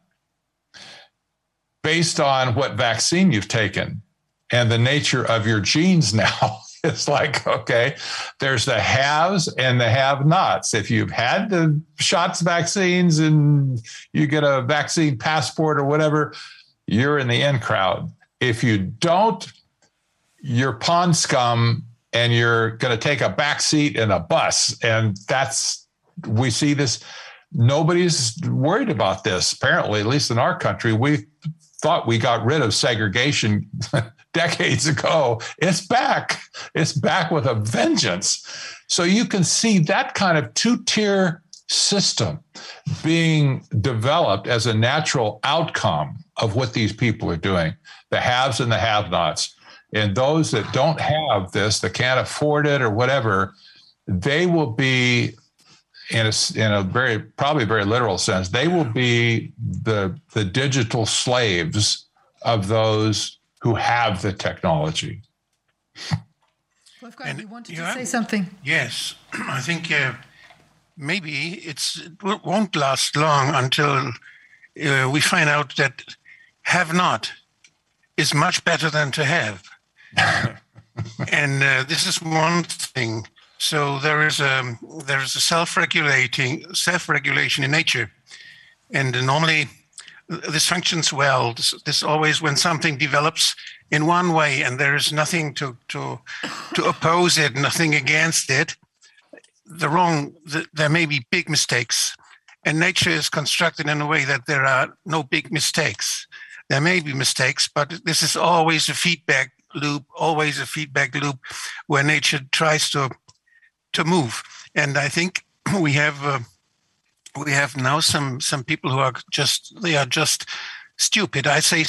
based on what vaccine you've taken and the nature of your genes now. It's like, okay, there's the haves and the have-nots. If you've had the shots vaccines and you get a vaccine passport or whatever, you're in the in crowd. If you don't, you're pond scum and you're going to take a back seat in a bus. And we see this. Nobody's worried about this. Apparently, at least in our country, we thought we got rid of segregation decades ago. It's back. It's back with a vengeance. So you can see that kind of two-tier system being developed as a natural outcome of what these people are doing, the haves and the have-nots. And those that don't have this, that can't afford it or whatever, they will be, in a very, probably very literal sense, they will be the digital slaves of those who have the technology. Wolfgang, you wanted to say something? Yes, I think maybe it won't last long until we find out that have not is much better than to have. And this is one thing. So there is a self-regulation in nature, and normally this functions well. This always, when something develops in one way and there is nothing to oppose it, nothing against it, there may be big mistakes, and nature is constructed in a way that there are no big mistakes. There may be mistakes, but this is always a feedback loop where nature tries to move. And I think we have now some people who are just stupid. I say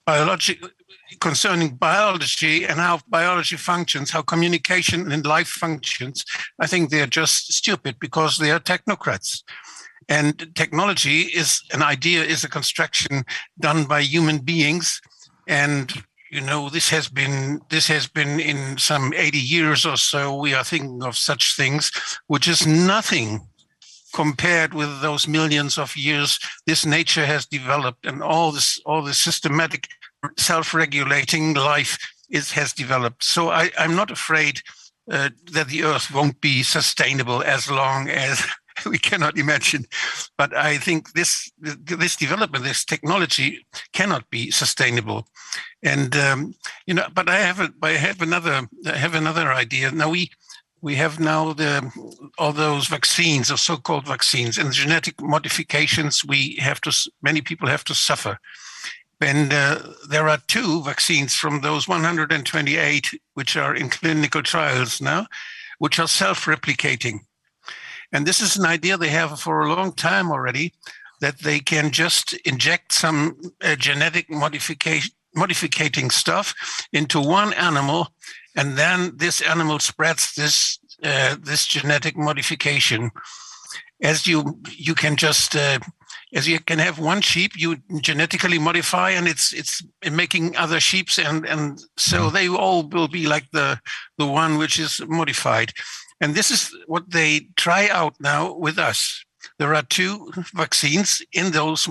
concerning biology and how biology functions, how communication and life functions. I think they're just stupid because they are technocrats. And technology is a construction done by human beings. And this has been in some 80 years or so, we are thinking of such things, which is nothing compared with those millions of years this nature has developed, and all this systematic self-regulating life has developed. So I'm not afraid that the earth won't be sustainable as long as we cannot imagine. But I think this development, this technology, cannot be sustainable. And but I have another idea. Now we have now all those vaccines, or so-called vaccines, and genetic modifications. Many people have to suffer. And there are 2 vaccines from those 128, which are in clinical trials now, which are self-replicating. And this is an idea they have for a long time already, that they can just inject some genetic modificating stuff into one animal, and then this animal spreads this genetic modification. As you can just as you can have one sheep, you genetically modify, and it's making other sheep, and so they all will be like the one which is modified. And this is what they try out now with us. There are 2 vaccines in those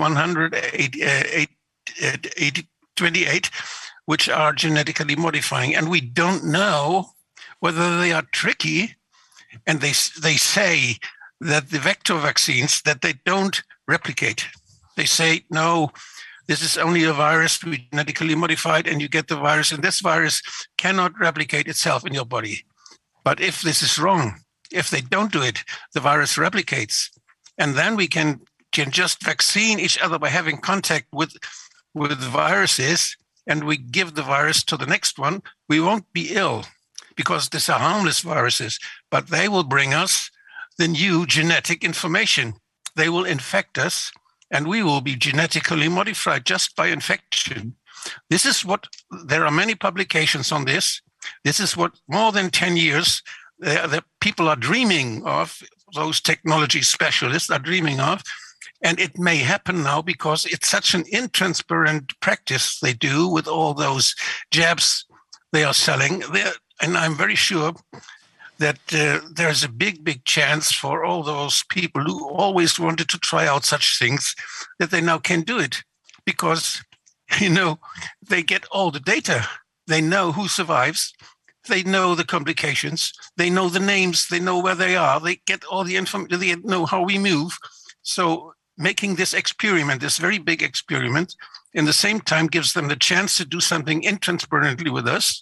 128, which are genetically modifying, and we don't know whether they are tricky. And they say that the vector vaccines, that they don't replicate. They say, no, this is only a virus we genetically modified, and you get the virus, and this virus cannot replicate itself in your body. But if this is wrong, if they don't do it, the virus replicates. And then we can just vaccine each other by having contact with viruses, and we give the virus to the next one. We won't be ill, because these are harmless viruses, but they will bring us the new genetic information. They will infect us, and we will be genetically modified just by infection. This is what, there are many publications on this. This is what more than 10 years the people are dreaming of, those technology specialists are dreaming of. And it may happen now because it's such an intransparent practice they do with all those jabs they are selling. And I'm very sure that there's a big chance for all those people who always wanted to try out such things that they now can do it, because, they get all the data. They know who survives. They know the complications. They know the names. They know where they are. They get all the information. They know how we move. So making this experiment, this very big experiment, in the same time gives them the chance to do something intransparently with us.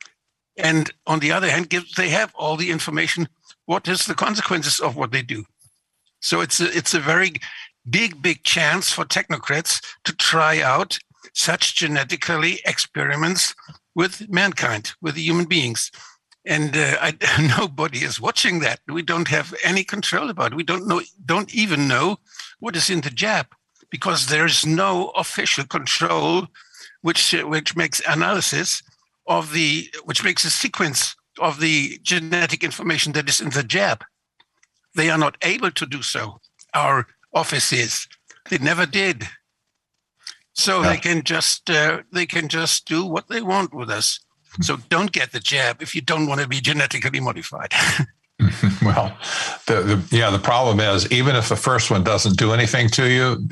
And on the other hand, they have all the information. What is the consequences of what they do? So it's a very big chance for technocrats to try out such genetically experiments with mankind, with the human beings. And nobody is watching that. We don't have any control about it. We don't even know what is in the jab, because there's no official control which makes analysis which makes a sequence of the genetic information that is in the jab. They are not able to do so. Our offices, they never did. So they can just do what they want with us. So don't get the jab if you don't want to be genetically modified. Well, the problem is, even if the first one doesn't do anything to you,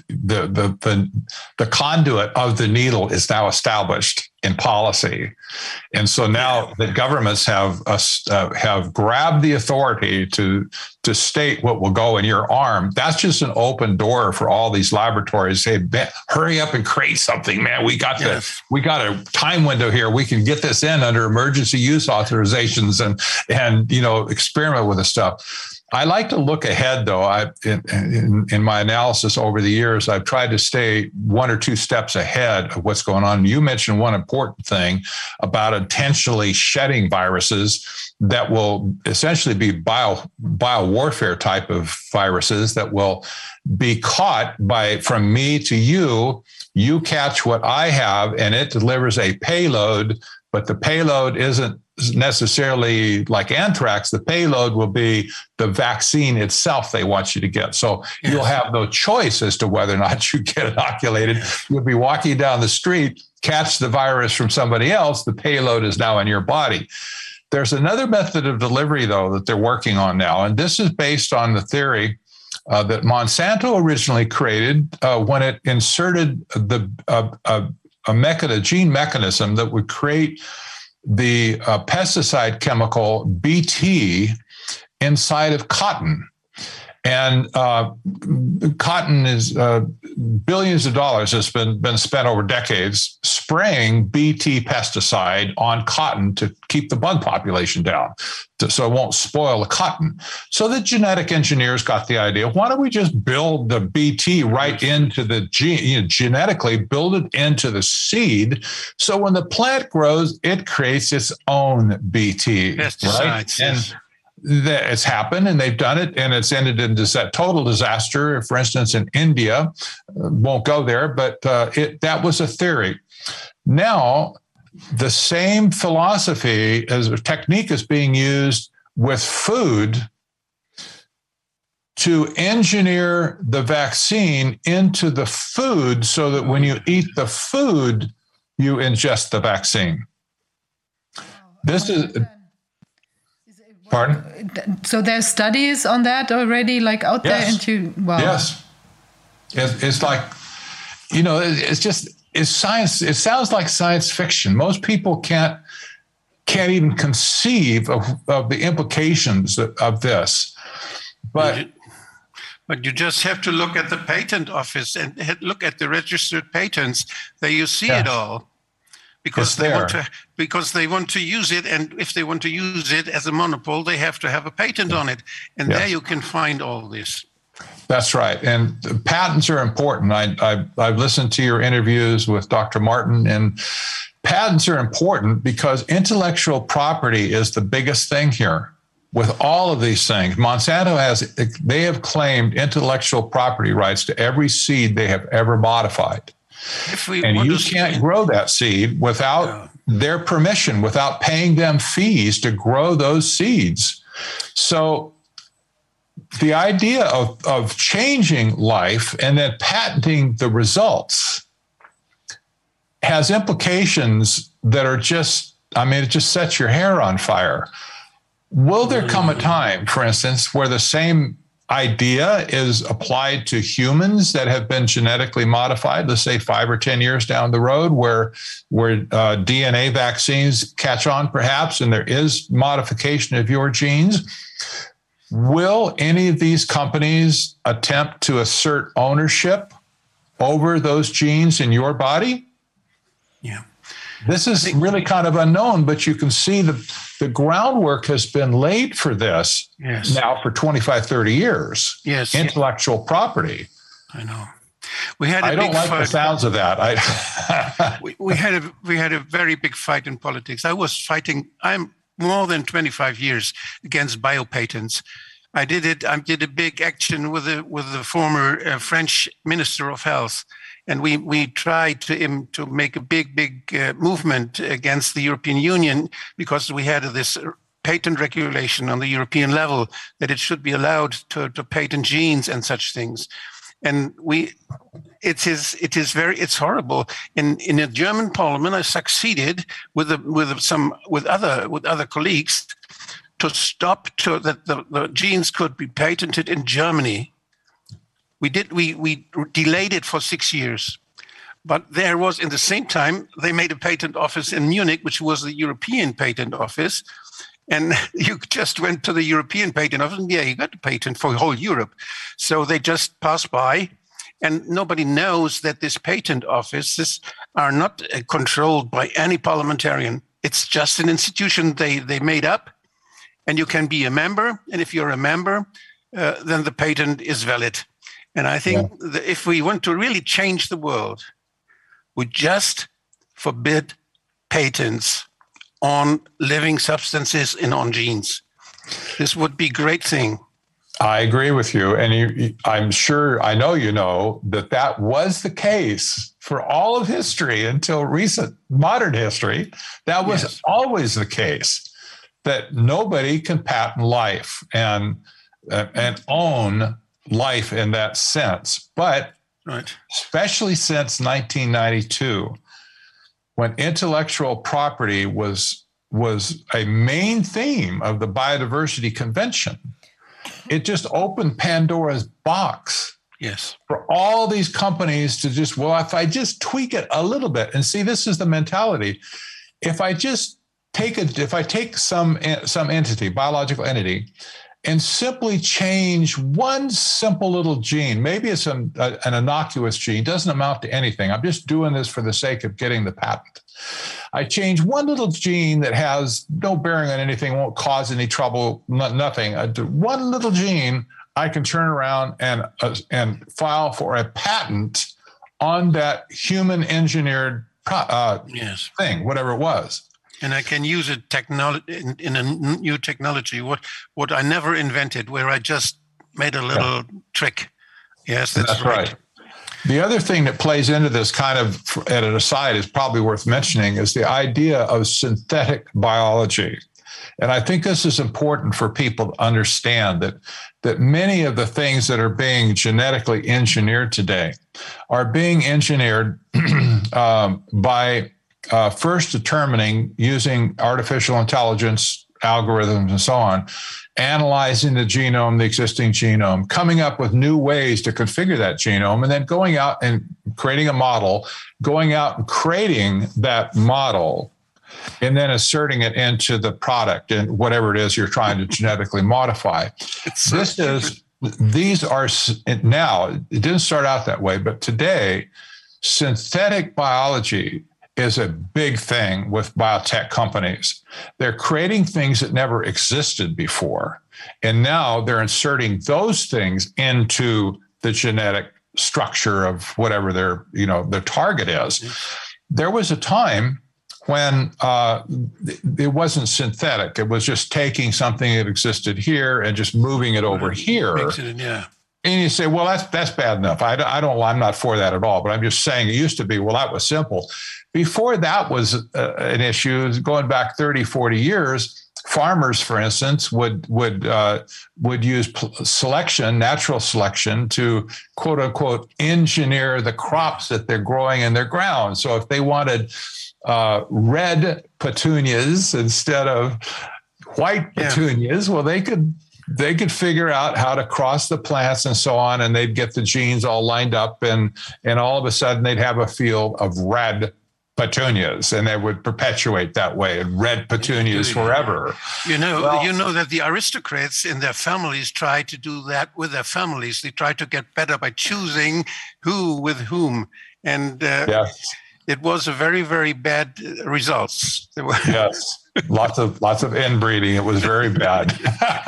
the conduit of the needle is now established in policy, and so now the governments have grabbed the authority to state what will go in your arm. That's just an open door for all these laboratories. Say, hurry up and create something, man. We got a time window here. We can get this in under emergency use authorizations and experiment with the stuff. I like to look ahead, though. In my analysis over the years, I've tried to stay 1 or 2 steps ahead of what's going on. You mentioned one important thing about intentionally shedding viruses that will essentially be biowarfare type of viruses that will be caught from me to you. You catch what I have, and it delivers a payload, but the payload isn't necessarily like anthrax. The payload will be the vaccine itself they want you to get. So You'll have no choice as to whether or not you get inoculated. You'll be walking down the street, catch the virus from somebody else. The payload is now in your body. There's another method of delivery, though, that they're working on now. And this is based on the theory that Monsanto originally created when it inserted a gene mechanism that would create the pesticide chemical Bt inside of cotton. And cotton is billions of dollars has been spent over decades spraying Bt pesticide on cotton to keep the bug population down, so it won't spoil the cotton. So the genetic engineers got the idea, why don't we just build the Bt right into the gene, genetically build it into the seed, so when the plant grows, it creates its own Bt. Pesticides, right? It's happened, and they've done it, and it's ended in that total disaster. For instance, in India, won't go there, but that was a theory. Now, the same philosophy as a technique is being used with food to engineer the vaccine into the food so that when you eat the food, you ingest the vaccine. This is... Pardon? So there's studies on that already, like out there, and wow. Yes, it's like, it's science. It sounds like science fiction. Most people can't even conceive of the implications of this. But you just have to look at the patent office and look at the registered patents. There you see it all. Because they want to use it, and if they want to use it as a monopole, they have to have a patent on it, and there you can find all this. That's right, and patents are important. I've listened to your interviews with Dr. Martin, and patents are important because intellectual property is the biggest thing here. With all of these things, Monsanto they have claimed intellectual property rights to every seed they have ever modified. And you can't grow that seed without their permission, without paying them fees to grow those seeds. So the idea of changing life and then patenting the results has implications that are it just sets your hair on fire. Will there come a time, for instance, where the same idea is applied to humans that have been genetically modified, let's say 5 or 10 years down the road, where DNA vaccines catch on perhaps, and there is modification of your genes? Will any of these companies attempt to assert ownership over those genes in your body? Yeah. This is really kind of unknown, but you can see the groundwork has been laid for this now for 25, 30 years. Yes. Intellectual property. I know. I don't like the sounds of that. we had a very big fight in politics. I'm more than 25 years against biopatents. I did a big action with the former French Minister of Health. And we tried to make a big movement against the European Union because we had this patent regulation on the European level that it should be allowed to patent genes and such things. And it's horrible. In a German parliament, I succeeded with other colleagues to stop that the genes could be patented in Germany. We delayed it for 6 years, but there was, in the same time, they made a patent office in Munich, which was the European Patent Office. And you just went to the European Patent Office and you got a patent for whole Europe. So they just pass by, and nobody knows that this patent offices are not controlled by any parliamentarian. It's just an institution they made up, and you can be a member. And if you're a member, then the patent is valid. And I think that if we want to really change the world, we just forbid patents on living substances and on genes. This would be a great thing. I agree with you. And I know that was the case for all of history until recent modern history. That was always the case, that nobody can patent life and own life in that sense. But especially since 1992, when intellectual property was a main theme of the Biodiversity Convention, it just opened Pandora's box. Yes. For all these companies to just, if I just tweak it a little bit, and see, this is the mentality. If I take some entity, biological entity, and simply change one simple little gene. Maybe it's an innocuous gene, doesn't amount to anything. I'm just doing this for the sake of getting the patent. I change one little gene that has no bearing on anything, won't cause any trouble, nothing. One little gene, I can turn around and file for a patent on that human engineered thing, whatever it was. And I can use it in a new technology, what I never invented, where I just made a little trick. Yes, that's right. The other thing that plays into this, kind of at an aside, is probably worth mentioning, is the idea of synthetic biology. And I think this is important for people to understand that many of the things that are being genetically engineered today are being engineered by first determining, using artificial intelligence, algorithms, and so on, analyzing the genome, the existing genome, coming up with new ways to configure that genome, and then going out and creating a model, going out and creating that model, and then asserting it into the product and whatever it is you're trying to genetically modify. These are now, it didn't start out that way, but today, synthetic biology is a big thing with biotech companies. They're creating things that never existed before. And now they're inserting those things into the genetic structure of whatever their target is. There was a time when it wasn't synthetic. It was just taking something that existed here and just moving it over here. And you say, well, that's bad enough. I'm not for that at all. But I'm just saying it used to be, well, that was simple. Before that was an issue, going back 30, 40 years, farmers, for instance, would use selection, natural selection, to quote unquote engineer the crops that they're growing in their ground. So if they wanted red petunias instead of white petunias, well, they could figure out how to cross the plants and so on, and they'd get the genes all lined up, and all of a sudden they'd have a field of red petunias, and they would perpetuate that way, and red petunias forever. You know that the aristocrats in their families try to do that with their families. They try to get better by choosing who with whom, and it was a very, very bad results. Yes. Lots of inbreeding. It was very bad.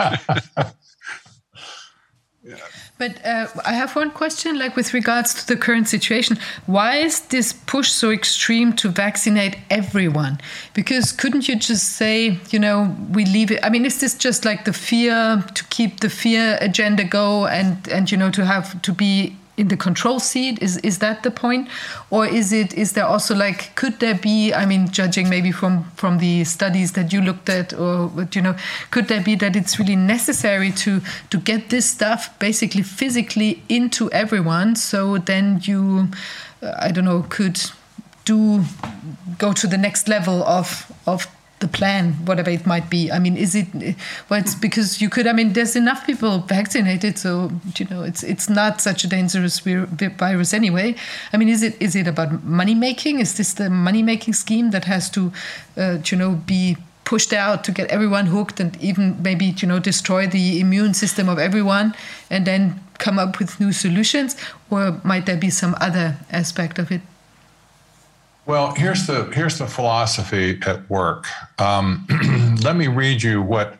But I have one question, like with regards to the current situation. Why is this push so extreme to vaccinate everyone? Because couldn't you just say, we leave it? I mean, is this just like the fear, to keep the fear agenda go and to be in the control seat? Is that the point? Or is there also could there be, I mean, judging maybe from the studies that you looked at, or, could there be that it's really necessary to get this stuff basically physically into everyone, so then you, could go to the next level of the plan, whatever it might be? I mean, is it, well, it's because you could, I mean, there's enough people vaccinated, so, it's not such a dangerous virus anyway. I mean, is it about money making? Is this the money making scheme that has to, be pushed out to get everyone hooked, and even maybe, destroy the immune system of everyone and then come up with new solutions? Or might there be some other aspect of it? Well, here's the philosophy at work. Let me read you what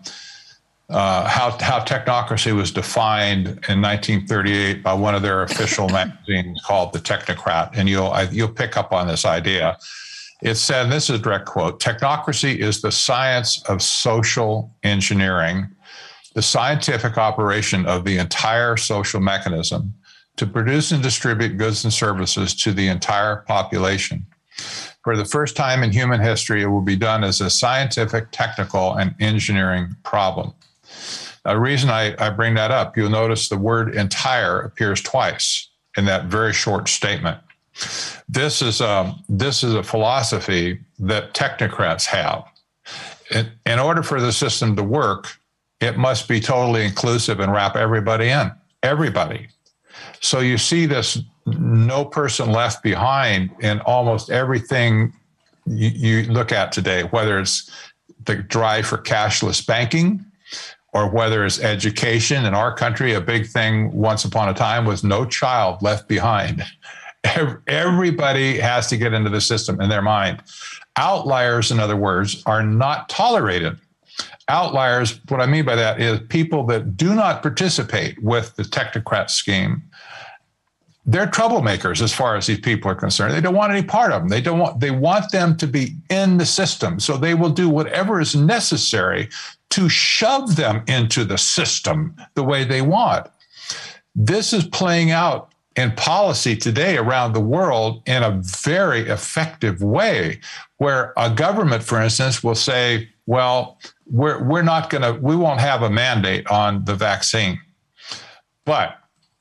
how technocracy was defined in 1938 by one of their official magazines called The Technocrat, and you'll pick up on this idea. It said, this is a direct quote: "Technocracy is the science of social engineering, the scientific operation of the entire social mechanism to produce and distribute goods and services to the entire population. For the first time in human history, it will be done as a scientific, technical, and engineering problem." The reason I bring that up, you'll notice the word entire appears twice in that very short statement. This is a philosophy that technocrats have. In order for the system to work, it must be totally inclusive and wrap everybody in, everybody. So you see this no person left behind in almost everything you look at today, whether it's the drive for cashless banking, or whether it's education. In our country, a big thing once upon a time was no child left behind. Everybody has to get into the system in their mind. Outliers, in other words, are not tolerated. Outliers, what I mean by that is people that do not participate with the technocrat scheme. They're troublemakers as far as these people are concerned. They don't want any part of them. They want them to be in the system. So they will do whatever is necessary to shove them into the system the way they want. This is playing out in policy today around the world in a very effective way, where a government, for instance, will say, well, we won't have a mandate on the vaccine, but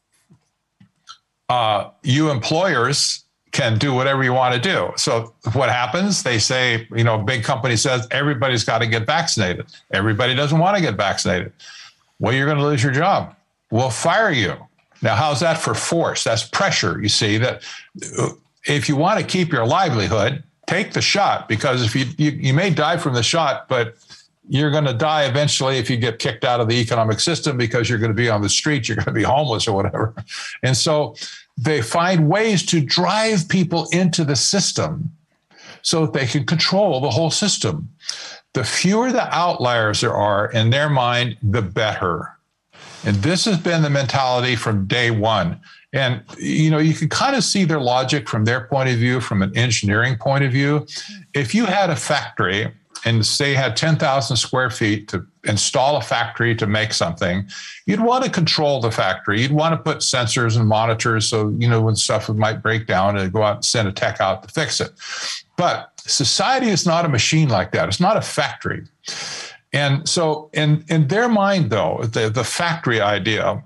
you employers can do whatever you want to do. So what happens? They say, big company says everybody's got to get vaccinated. Everybody doesn't want to get vaccinated. Well, you're going to lose your job. We'll fire you. Now, how's that for force? That's pressure. You see that if you want to keep your livelihood, take the shot, because if you may die from the shot, but you're going to die eventually if you get kicked out of the economic system, because you're going to be on the street, you're going to be homeless or whatever. And so they find ways to drive people into the system so that they can control the whole system. The fewer the outliers there are in their mind, the better. And this has been the mentality from day one. And, you can kind of see their logic from their point of view, from an engineering point of view. If you had a factory and say had 10,000 square feet to install a factory to make something, you'd want to control the factory. You'd want to put sensors and monitors so, when stuff might break down, and go out and send a tech out to fix it. But society is not a machine like that. It's not a factory. And so in their mind, though, the factory idea,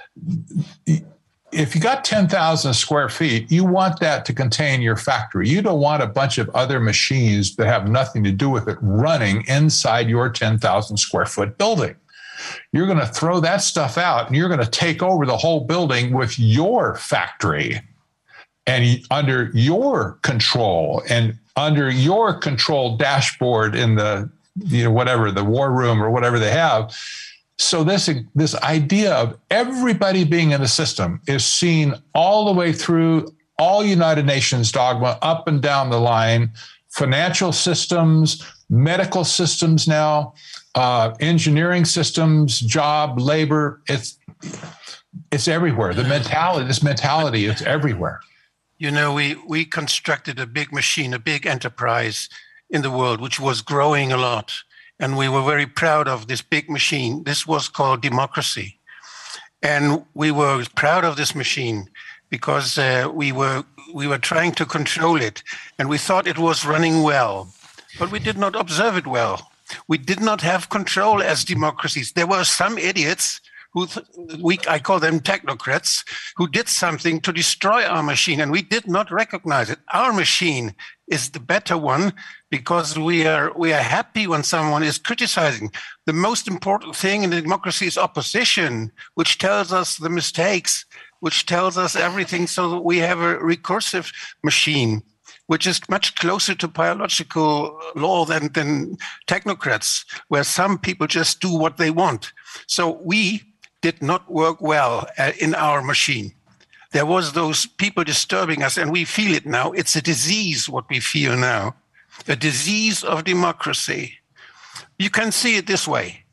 if you got 10,000 square feet, you want that to contain your factory. You don't want a bunch of other machines that have nothing to do with it running inside your 10,000 square foot building. You're going to throw that stuff out, and you're going to take over the whole building with your factory and under your control and under your control dashboard in the whatever, the war room or whatever they have. So this idea of everybody being in the system is seen all the way through all United Nations dogma, up and down the line, financial systems, medical systems now, engineering systems, job, labor. It's everywhere. This mentality is everywhere. We constructed a big machine, a big enterprise in the world, which was growing a lot. And we were very proud of this big machine. This was called democracy. And we were proud of this machine because we were trying to control it. And we thought it was running well, but we did not observe it well. We did not have control as democracies. There were some idiots I call them technocrats, who did something to destroy our machine, and we did not recognize it. Our machine is the better one because we are happy when someone is criticizing. The most important thing in democracy is opposition, which tells us the mistakes, which tells us everything, so that we have a recursive machine, which is much closer to biological law than technocrats, where some people just do what they want. So we did not work well in our machine. There was those people disturbing us, and we feel it now. It's a disease, what we feel now, a disease of democracy. You can see it this way.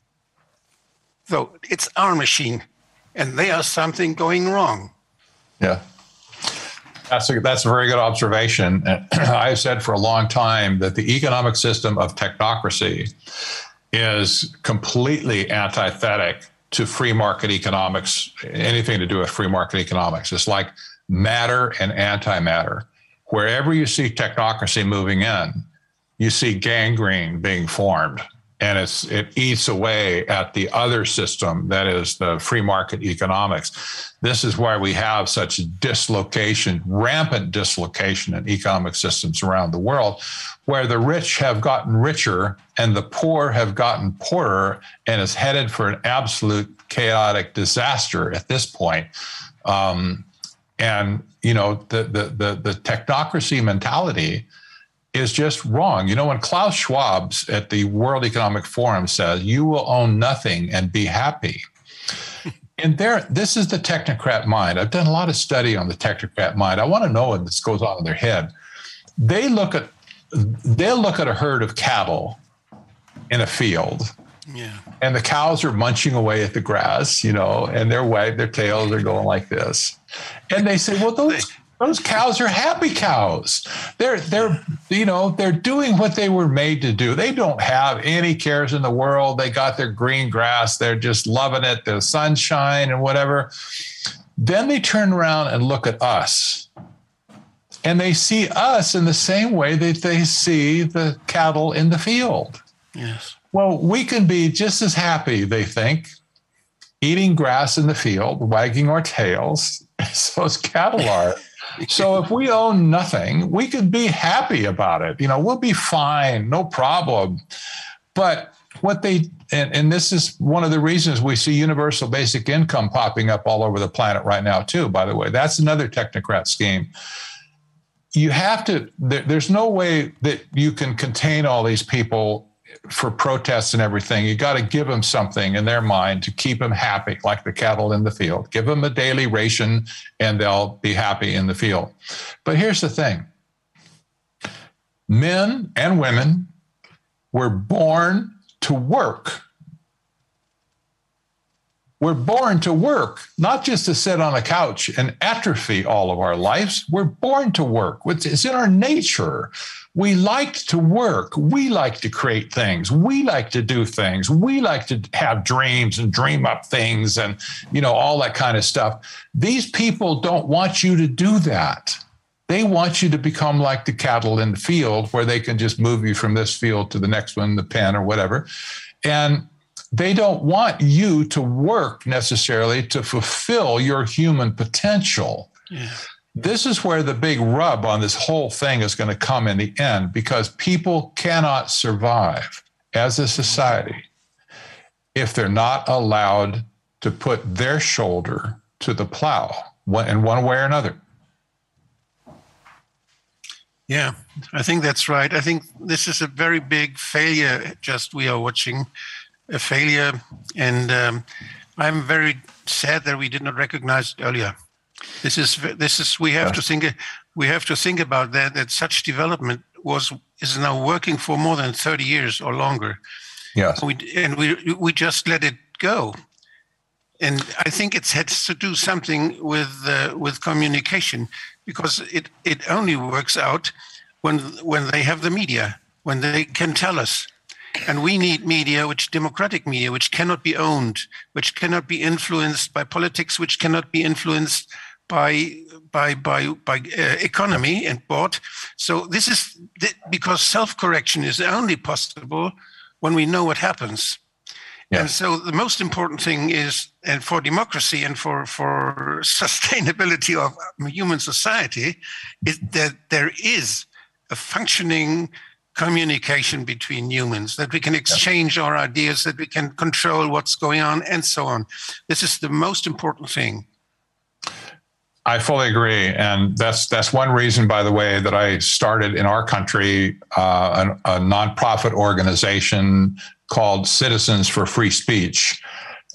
So it's our machine, and there's something going wrong. Yeah. That's a very good observation. I've said for a long time that the economic system of technocracy is completely antithetic to free market economics, anything to do with free market economics. It's like matter and antimatter. Wherever you see technocracy moving in, you see gangrene being formed, and it eats away at the other system that is the free market economics. This is why we have such dislocation, rampant dislocation in economic systems around the world, where the rich have gotten richer and the poor have gotten poorer, and is headed for an absolute chaotic disaster at this point. The technocracy mentality is just wrong. You know, when Klaus Schwab at the World Economic Forum says, you will own nothing and be happy. And this is the technocrat mind. I've done a lot of study on the technocrat mind. I want to know what this goes on in their head. They'll look at a herd of cattle in a field. Yeah. And the cows are munching away at the grass, you know, and they're wagging their tails, they're going like this. And they say, well, those cows are happy cows. They're doing what they were made to do. They don't have any cares in the world. They got their green grass. They're just loving it, the sunshine and whatever. Then they turn around and look at us. And they see us in the same way that they see the cattle in the field. Yes. Well, we can be just as happy, they think, eating grass in the field, wagging our tails, as those cattle are. So if we own nothing, we could be happy about it. You know, we'll be fine, no problem. But and this is one of the reasons we see universal basic income popping up all over the planet right now, too, by the way. That's another technocrat scheme. You have to, there's no way that you can contain all these people for protests and everything. You got to give them something in their mind to keep them happy, like the cattle in the field. Give them a daily ration and they'll be happy in the field. But here's the thing. Men and women were born to work. We're born to work, not just to sit on a couch and atrophy all of our lives. We're born to work. It's in our nature. We like to work. We like to create things. We like to do things. We like to have dreams and dream up things and, you know, all that kind of stuff. These people don't want you to do that. They want you to become like the cattle in the field where they can just move you from this field to the next one, the pen or whatever. And they don't want you to work necessarily to fulfill your human potential. Yeah. This is where the big rub on this whole thing is going to come in the end, because people cannot survive as a society if they're not allowed to put their shoulder to the plow in one way or another. Yeah, I think that's right. I think this is a very big failure we are watching. A failure, and I'm very sad that we did not recognize it earlier. This is we have to think about that such development is now working for more than 30 years or longer. Yes. We just let it go. And I think it has to do something with communication, because it only works out when they have the media, when they can tell us. And we need media, democratic media, which cannot be owned, which cannot be influenced by politics, which cannot be influenced by economy and bought. So this is because self-correction is only possible when we know what happens. Yeah. And so the most important thing is, and for democracy and for sustainability of human society, is that there is a functioning communication between humans, that we can exchange our ideas, that we can control what's going on, and so on. This is the most important thing. I fully agree. And that's one reason, by the way, that I started in our country a nonprofit organization called Citizens for Free Speech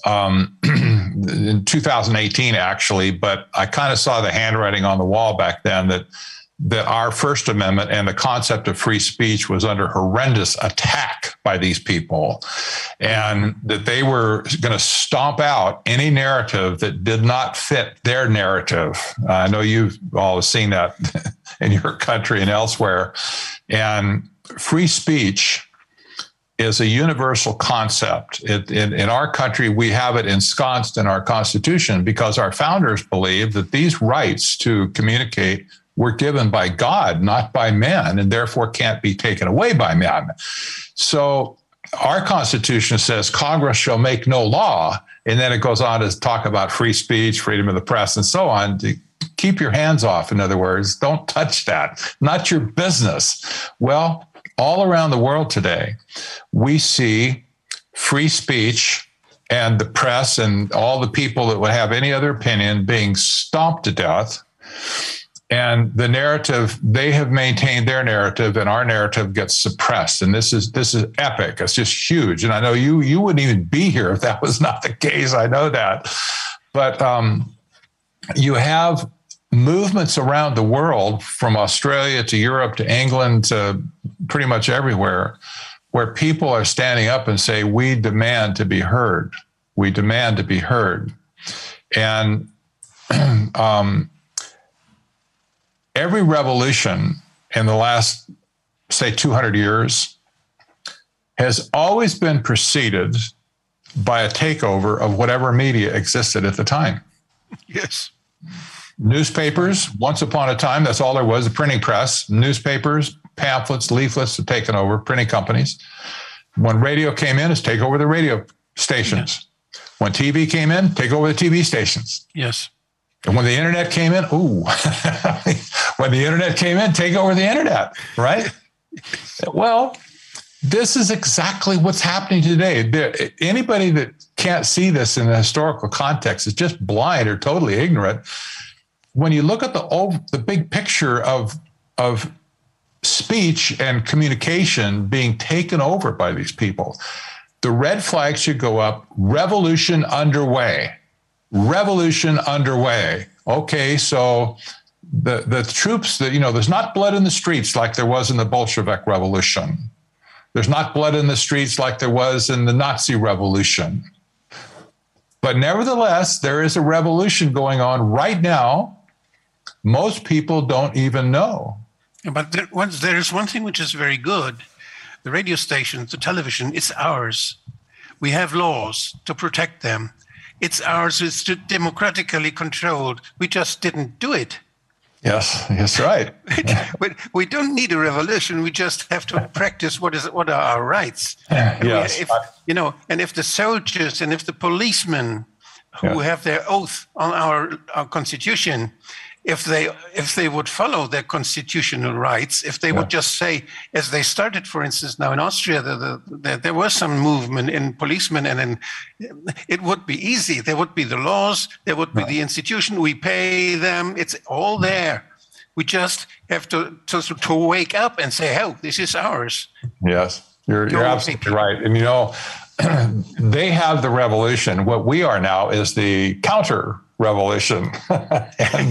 in 2018, actually. But I kind of saw the handwriting on the wall back then that our First Amendment and the concept of free speech was under horrendous attack by these people, and that they were going to stomp out any narrative that did not fit their narrative. I know you've all seen that in your country and elsewhere. And free speech is a universal concept. In our country, we have it ensconced in our Constitution because our founders believed that these rights to communicate were given by God, not by men, and therefore can't be taken away by men. So our Constitution says Congress shall make no law, and then it goes on to talk about free speech, freedom of the press, and so on. Keep your hands off, in other words. Don't touch that. Not your business. Well, all around the world today, we see free speech and the press and all the people that would have any other opinion being stomped to death. And the narrative, they have maintained their narrative, and our narrative gets suppressed. And this is epic. It's just huge. And I know you wouldn't even be here if that was not the case. I know that. But you have movements around the world, from Australia to Europe to England to pretty much everywhere, where people are standing up and say, we demand to be heard. We demand to be heard. And every revolution in the last, say, 200 years has always been preceded by a takeover of whatever media existed at the time. Yes. Newspapers, once upon a time, that's all there was, a printing press. Newspapers, pamphlets, leaflets have taken over, printing companies. When radio came in, it's take over the radio stations. Yes. When TV came in, take over the TV stations. Yes. And when the internet came in, when the internet came in, take over the internet, right? Well, this is exactly what's happening today. Anybody that can't see this in a historical context is just blind or totally ignorant. When you look at the big picture of speech and communication being taken over by these people, the red flag should go up. Revolution underway. Revolution underway. Okay, so the troops that, there's not blood in the streets like there was in the Bolshevik Revolution. There's not blood in the streets like there was in the Nazi Revolution. But nevertheless, there is a revolution going on right now. Most people don't even know. But there is one thing which is very good. The radio stations, the television, it's ours. We have laws to protect them. It's ours. It's democratically controlled. We just didn't do it. Yes, that's right. We don't need a revolution. We just have to practice what are our rights. Yes. And if the soldiers and if the policemen who have their oath on our constitution, if they would follow their constitutional rights, if they would just say, as they started, for instance, now in Austria, there was some movement in policemen, and then it would be easy. There would be the laws, there would be the institution, we pay them, it's all there. We just have to wake up and say, oh, this is ours. Yes, you're absolutely right. And they have the revolution. What we are now is the counter revolution. And,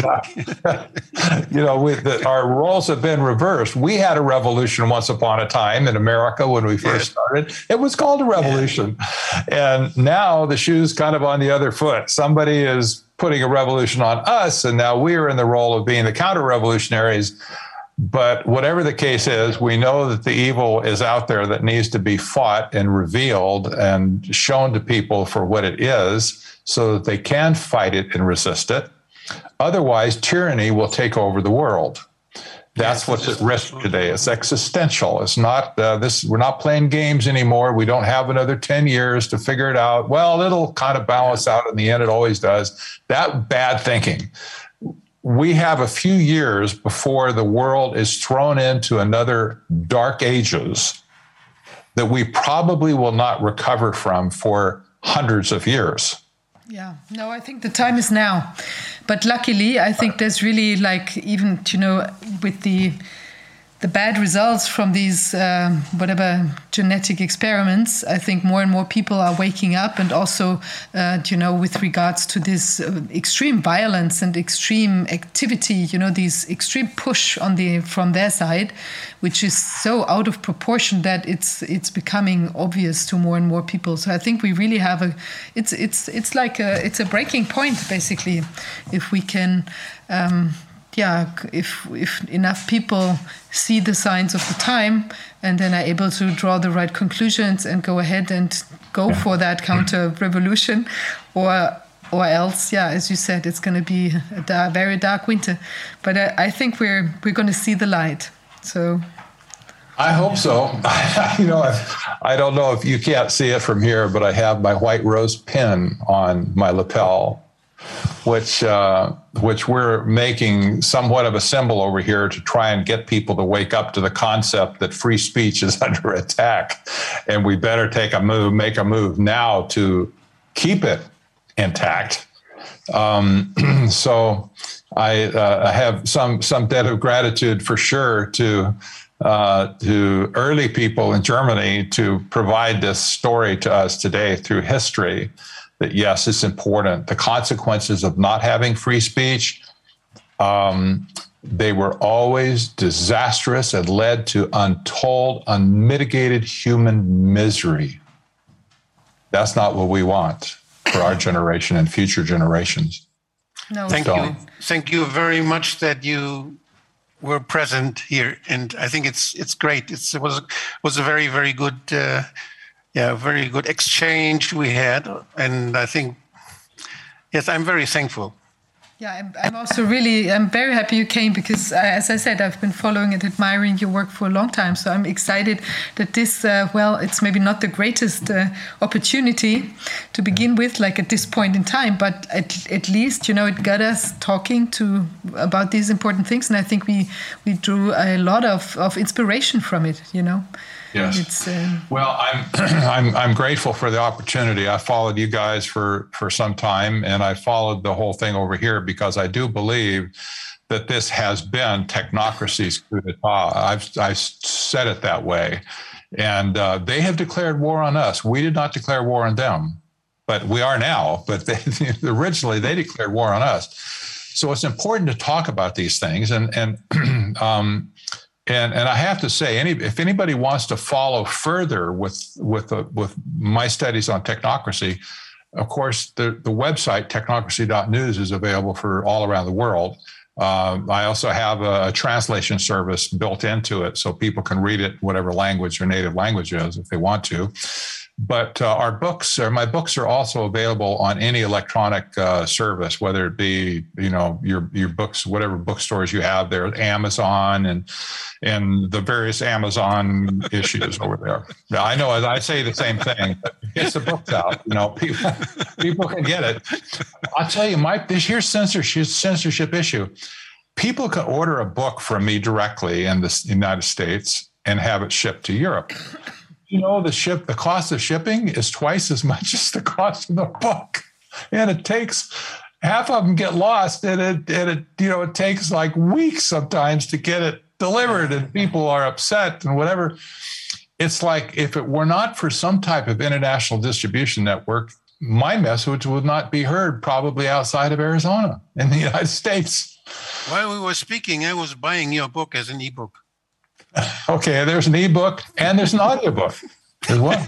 our roles have been reversed. We had a revolution once upon a time in America when we first started. It was called a revolution. And now the shoe's kind of on the other foot. Somebody is putting a revolution on us, and now we are in the role of being the counter-revolutionaries. But whatever the case is, we know that the evil is out there that needs to be fought and revealed and shown to people for what it is, so that they can fight it and resist it. Otherwise, tyranny will take over the world. That's what's at risk today. It's existential. It's not we're not playing games anymore. We don't have another 10 years to figure it out. Well, it'll kind of balance out in the end. It always does. That bad thinking. We have a few years before the world is thrown into another dark ages that we probably will not recover from for hundreds of years. Yeah, no, I think the time is now. But luckily, I think there's really even, with the bad results from these, genetic experiments, I think more and more people are waking up. And also, with regards to this extreme violence and extreme activity, these extreme push from their side, which is so out of proportion that it's becoming obvious to more and more people. So I think we really have it's a breaking point, basically, if we can, if enough people see the signs of the time and then are able to draw the right conclusions and go ahead and go for that counter revolution, or else, as you said, it's going to be a very dark winter. But I think we're going to see the light. So I hope so. I don't know if you can't see it from here, but I have my white rose pin on my lapel, which we're making somewhat of a symbol over here to try and get people to wake up to the concept that free speech is under attack, and we better make a move now to keep it intact. So I have some debt of gratitude for sure to early people in Germany to provide this story to us today through history. That yes, it's important. The consequences of not having free speech, they were always disastrous and led to untold, unmitigated human misery. That's not what we want for our generation and future generations. No, thank you. Thank you very much that you were present here, and I think it's great. It was a very, very good, very good exchange we had, and I think yes, I'm very thankful. Yeah, I'm very happy you came because, as I said, I've been following and admiring your work for a long time. So I'm excited that this, it's maybe not the greatest opportunity to begin with, like at this point in time, but at least, it got us talking about these important things. And I think we drew a lot of inspiration from it, Yes. Well, I'm grateful for the opportunity. I followed you guys for some time, and I followed the whole thing over here because I do believe that this has been technocracy's coup d'etat. I've said it that way, and they have declared war on us. We did not declare war on them, but we are now. But originally they declared war on us. So it's important to talk about these things, and I have to say, if anybody wants to follow further with my studies on technocracy, of course, the website technocracy.news is available for all around the world. I also have a translation service built into it, so people can read it whatever language their native language is if they want to. But my books are also available on any electronic service, whether it be your books, whatever bookstores you have there, Amazon and the various Amazon issues over there. Now, I know I say the same thing, but get the books out. People can get it. I'll tell you, here's censorship issue. People can order a book from me directly in the United States and have it shipped to Europe. The cost of shipping is twice as much as the cost of the book, and it takes half of them get lost, and it takes like weeks sometimes to get it delivered, and people are upset and whatever. It's like if it were not for some type of international distribution network, my message would not be heard probably outside of Arizona in the United States. While we were speaking, I was buying your book as an ebook. Okay, there's an ebook and there's an audiobook as well.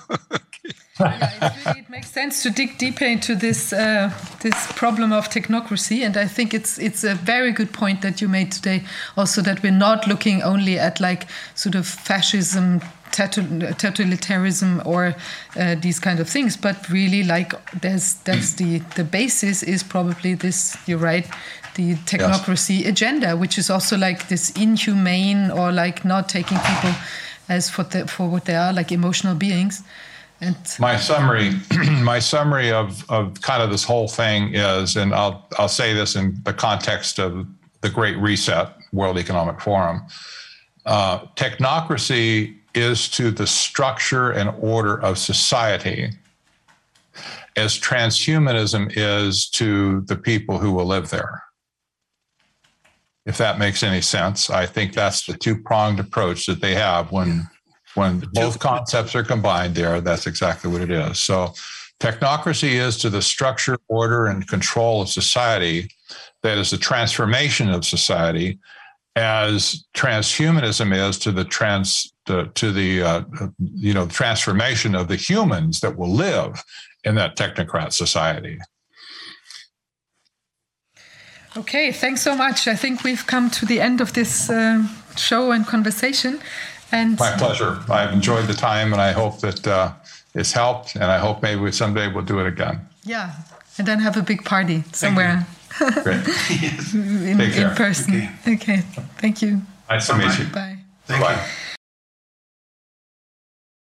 It makes sense to dig deeper into this problem of technocracy, and I think it's a very good point that you made today. Also, that we're not looking only at like sort of fascism, totalitarianism, or these kind of things, but really like that's the basis is probably this. You're right. The technocracy agenda, which is also like this inhumane or like not taking people as for what they are, like emotional beings. And my summary of kind of this whole thing is, and I'll say this in the context of the Great Reset, World Economic Forum, technocracy is to the structure and order of society as transhumanism is to the people who will live there. If that makes any sense. I think that's the two-pronged approach that they have when both concepts are combined there. That's exactly what it is. So technocracy is to the structure, order, and control of society. That is the transformation of society, as transhumanism is to the transformation of the humans that will live in that technocrat society. Okay, thanks so much. I think we've come to the end of this show and conversation. And my pleasure. I've enjoyed the time, and I hope that it's helped, and I hope maybe someday we'll do it again. Yeah, and then have a big party somewhere. Great. in person. Okay, thank you. Nice to meet you. Bye. Bye.